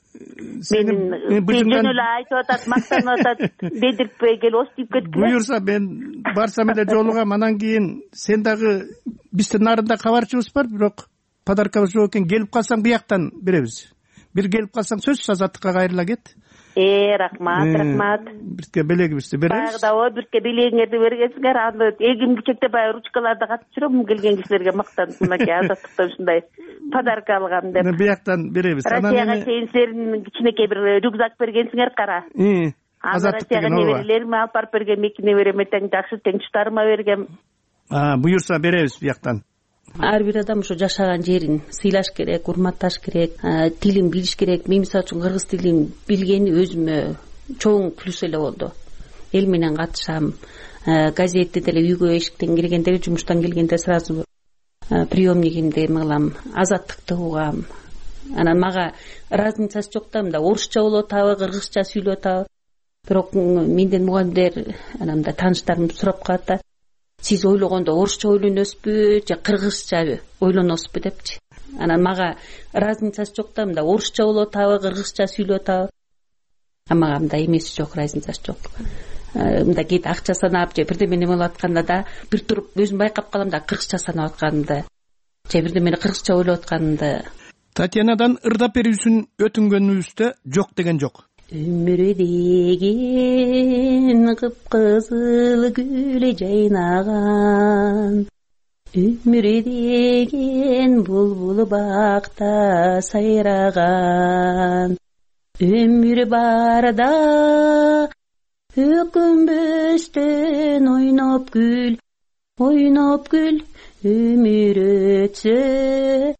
Менин жөн эле айтып атат, мактанып атат. Бедиртпей кел, остип кеткиле. Буюрса мен барсам эле жолугам, анан кийин сен дагы биздин нарында кабарчыбыз бар, бирок подаркабыз жок экен. Келип калсаң бияктан беребиз. Бир келип калсаң сөзсүз Азаттыкка кайрыла кет. Рахмат. Биртке белегибизди беребиз. Баягыда биртке белегиңерди бергенсиңер. Аны эгим кичекте баягы ручкаларда катып жүрөм, келген кишилерге мактанып, мынакей Азаттыктан ушундай подарка алгам деп. Бияктан беребиз. Россияга чейин силердин кичинекей бир рюкзак бергенсиңер, кара. Азаттык Россияга неберелериме алып барып бергем, эки небереме тең жакшы теңчтарыма бергем. Буюрса беребиз бияктан. Ар бир адам ошо жашаган жерин сыйлаш керек, урматташ керек, тилин билиш керек. Мен мисалы үчүн кыргыз тилин билгени өзүмө чоң плюс эле болду. Эл менен катышам, газетти деле үйгө эшиктен киргенде, жумуштан келгенде сразу приемнигимди эме кылам, Азаттыкты угам. Анан мага разницасы жок да, мында орусча болуп атабы, кыргызча сүйлөп атабы. Бирок менден мугалимдер, анан тааныштарым сурап калат да. Сиз ойлогондо орусча ойлоносузбу же кыргызча ойлоносузбу депчи. Анан мага разницасы жок да, мында орусча болуп атабы, кыргызча сүйлөп атабы. Мага мындай эмеси жок, разницасы жок. Мында кет акча санап же бирдемени болуп атканда да бир туруп өзүм байкап калам да, кыргызча санап атканымды же бирдемени кыргызча ойлоп атканымды. Татьянадан ырдап берүүсүн өтүнгөнүбүздө жок деген жок. Өмүрү деген кыпкызыл гүл жайнаган, өмүрү деген булбул бакта сайраган, өмүр барда өкүнбөстөн ойноп гүл, өмүр өтсө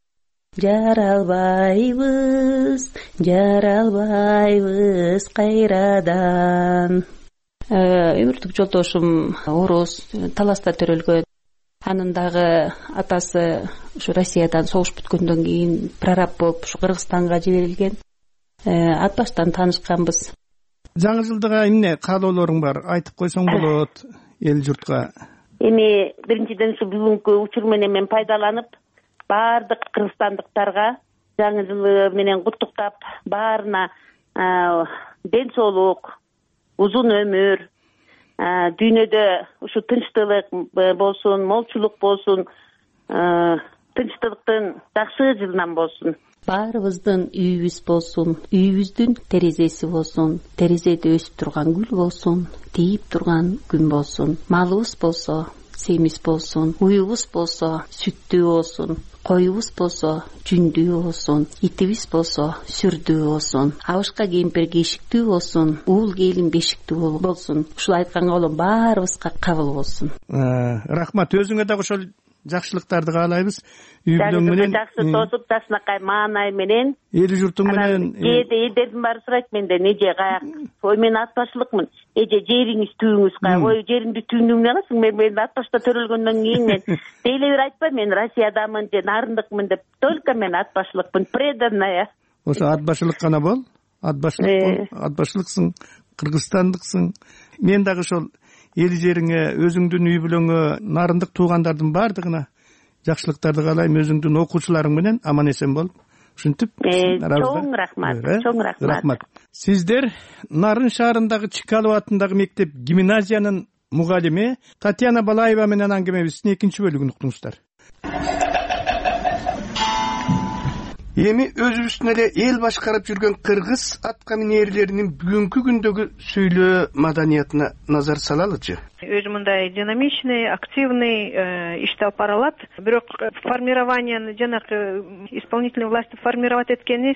жаралбайбыз кайрадан. Өмүрдүк жолдошум ороз, таласта төрөлгөн. Анын дагы атасы ушу Россиядан согуш бүткөндөн кийин прораб болуп ушу Кыргызстанга жиберилген. Ат баштан таанышканбыз. Жаңы жылдыга эмне каалоолоруң бар? Айтып койсоң болот эл журтка. Эми биринчиден ушу бүгүнкү учур менен мен пайдаланып баардык кыргызстандыктарга жаңы жылы менен куттуктап, баарына ден соолук, узун өмүр, дүйнөдө ушу тынчтылык болсун, молчулук болсун, тынчтылыктын жакшы жылынан болсун. Баарыбыздын үйүбүз болсун, үйүбүздүн терезеси болсун, терезеде өсүп турган гүл болсун, тийип турган күн болсун. Малыбыз болсо семиз болсун, уюбуз болсо сүттүү болсун. коюбуз болсо жүндүү болсун, итибиз болсо сүрдүү болсун, абышка кемпир кешиктүү болсун, уул келин бешиктүү болсун, ушул айтканга болом баарыбызга кабыл болсун. Рахмат. Өзүңө дагы ошол жакшылыктарды каалайбыз. Үй бүлөң менен жакшы тосуп ташынакай маанай менен эл журтуң менен кээде элдердин баары сурайт менден эже каяк. Ой мен ат башылыкмын. Эже жериңиз түйүңүз каяк. Ой жериңди түйүндүң эмне кыласың? Мен ат башта төрөлгөндөн кийин мен дейле бир айтпайм мен Россиядамын же нарындыкмын деп. Только мен ат башылыкмын, преданная. Ошо ат башылык гана бол. Ат башылыксың, кыргызстандыксың. Мен дагы ошол эл жериңе, өзүңдүн үй бүлөңө, нарындык туугандардын баардыгына жакшылыктарды каалайм. Өзүңдүн окуучуларың менен аман эсен бол. Ушинтип? Чоң рахмат. Чоң рахмат. Сиздер Нарын шаарындагы Чикалов атындагы мектеп гимназиянын мугалими Татьяна Балаева менен аңгемебиздин экинчи бөлүгүн уктуңуздар. Эми өзүбүздүн эле эл башкарып жүргөн кыргыз аткаминерлеринин бүгүнкү күндөгү сүйлөө маданиятына назар салалычы. Өзү мындай динамичный, активный ишти алып баралат. Бирок формированияны жанагы исполнительный власти формировать эткени.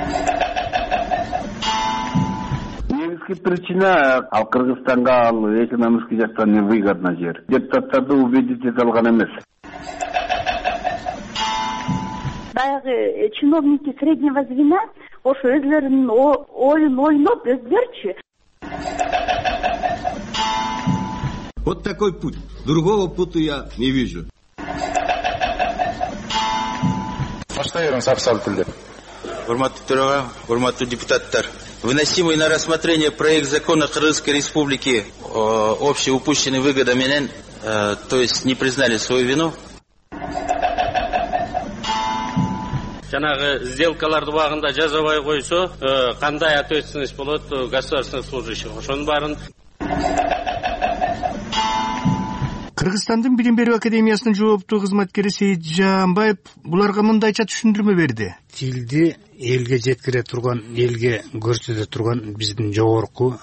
Негизги причина ал Кыргызстанга ал экономический жактан невыгодно жер. Депутаттарды убедить эте алган эмес. Баягы чиновники среднего звена ошо өзлөрүнүн оюн ойноп өздөрчү. Вот такой путь. Другого пути я не вижу. Баштайбыз абсал тилде. Урматтуу төрага, урматтуу депутаттар. Выносимый на рассмотрение проект закона Кыргызской Республики общей упущенной выгоды менен, то есть не признали свою вину. Жанагы сделкаларды убагында жазабай койсо, кандай ответственность болот государственных служащих? Ошонун баарын Кыргызстандын Билим берүү академиясынын жооптуу кызматкери Сейит Жаанбаев буларга мындайча түшүндүрмө берди. Тилди элге жеткире турган, элге көрсөтө турган биздин жогорку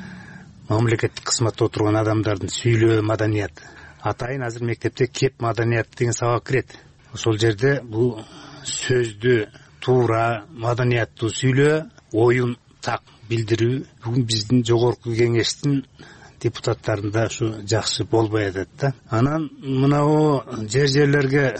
мамлекеттик кызматта отурган адамдардын сүйлөө маданияты. Атайын азыр мектепте кеп маданияты деген сабак кирет. Ошол жерде бул сөздү туура, маданияттуу сүйлөө, оюн так билдирүү бүгүн биздин жогорку кеңештин депутаттарында ушу жакшы болбой атат да. Анан мынау жерлерге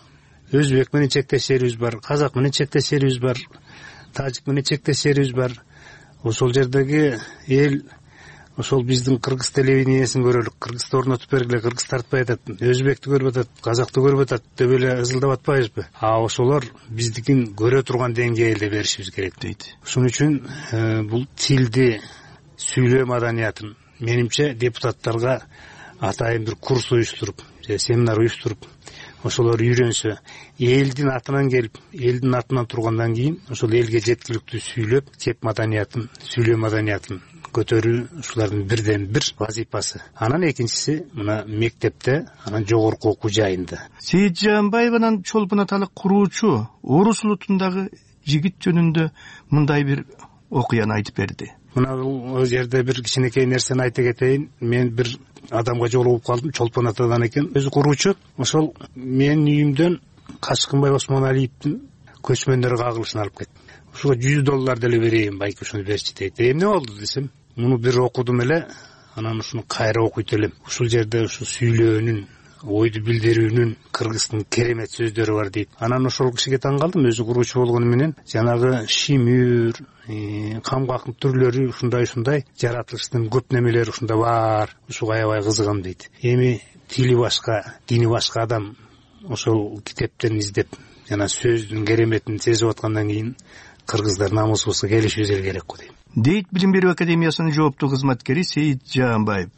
өзбек менен чектеш жерибиз бар, казак менен чектеш жерибиз бар, тажик менен чектеш жерибиз бар. Ошол жердеги эл ошол биздин кыргыз телевидениесин көрөлүк, кыргызды орнотуп бергиле, кыргыз тартпай атат, өзбекти көрүп атат, казакты көрүп атат деп эле ызылдап атпайбызбы? Ошолор биздикин көрө турган деңгээлде беришибиз керек дейт. Ошон үчүн бул тилди, сүйлөө маданиятын менимче депутаттарга атайын бир курс уюштуруп, семинар уюштуруп, ошолор үйрөнсө, элдин атынан келип, элдин атынан тургандан кийин ошол элге жеткиликтүү сүйлөп, кеп маданиятын, сүйлөө маданиятын көтөрүү ушулардын бирден бир вазифасы. Анан экинчиси мына мектепте, анан жогорку окуу жайында. Сейит Жаанбаеванын чолпон аталык куруучу Орус улутундагы жигит жөнүндө мындай бир окуяны айтып берди. Мына бул жерде бир кичинекей нерсени айта кетейин. Мен бир адамга жолугуп калдым, чолпон атадан экен. Өзү куруучу. Ошол менин үйүмдөн Кашкынбай Осмоналиевдин көчмөндөр кагылышын алып кетти. Ушуга $100 деле берейин, байке ушуну берчи дейт. Эмне болду десем, муну бир окудум эле, анан ушуну кайра окуйт элем. Ушул жерде ушу сүйлөөнүн, ойду билдирүүнүн кыргыздын керемет сөздөрү бар дейт. Анан ошол кишиге таң калдым, өзү куруучу болгону менен. Жанагы шимүр, камгактын түрлөрү ушундай жаратылыштын көп немелери ушунда бар. Ушуга аябай кызыгам дейт. Эми тили башка, дини башка адам ошол китептерин издеп, жана сөздүн кереметин сезип аткандан кийин кыргыздар намусубузга келишибиз керек го дейм. Дейт Билим берүү академиясынын жооптуу кызматкери Сейит Жаанбаев.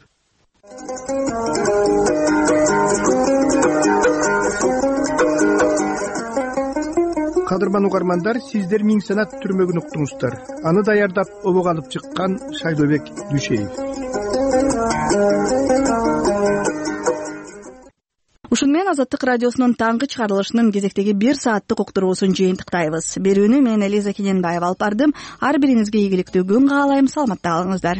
Кадырман угармандар, сиздер Миң санат түрмөгүн уктуңуздар. Аны даярдап обок алып чыккан Шайлообек Дүйшеев. Ушун менен Азаттык радиосунун таңкы чыгарылышынын кезектеги 1 сааттык уктуруусун жыйынтыктайбыз. Берүүнү мен Элиза Кененбаева алып бардым. Ар бириңизге ийгиликтүү күн каалайм. Саламатта калыңыздар.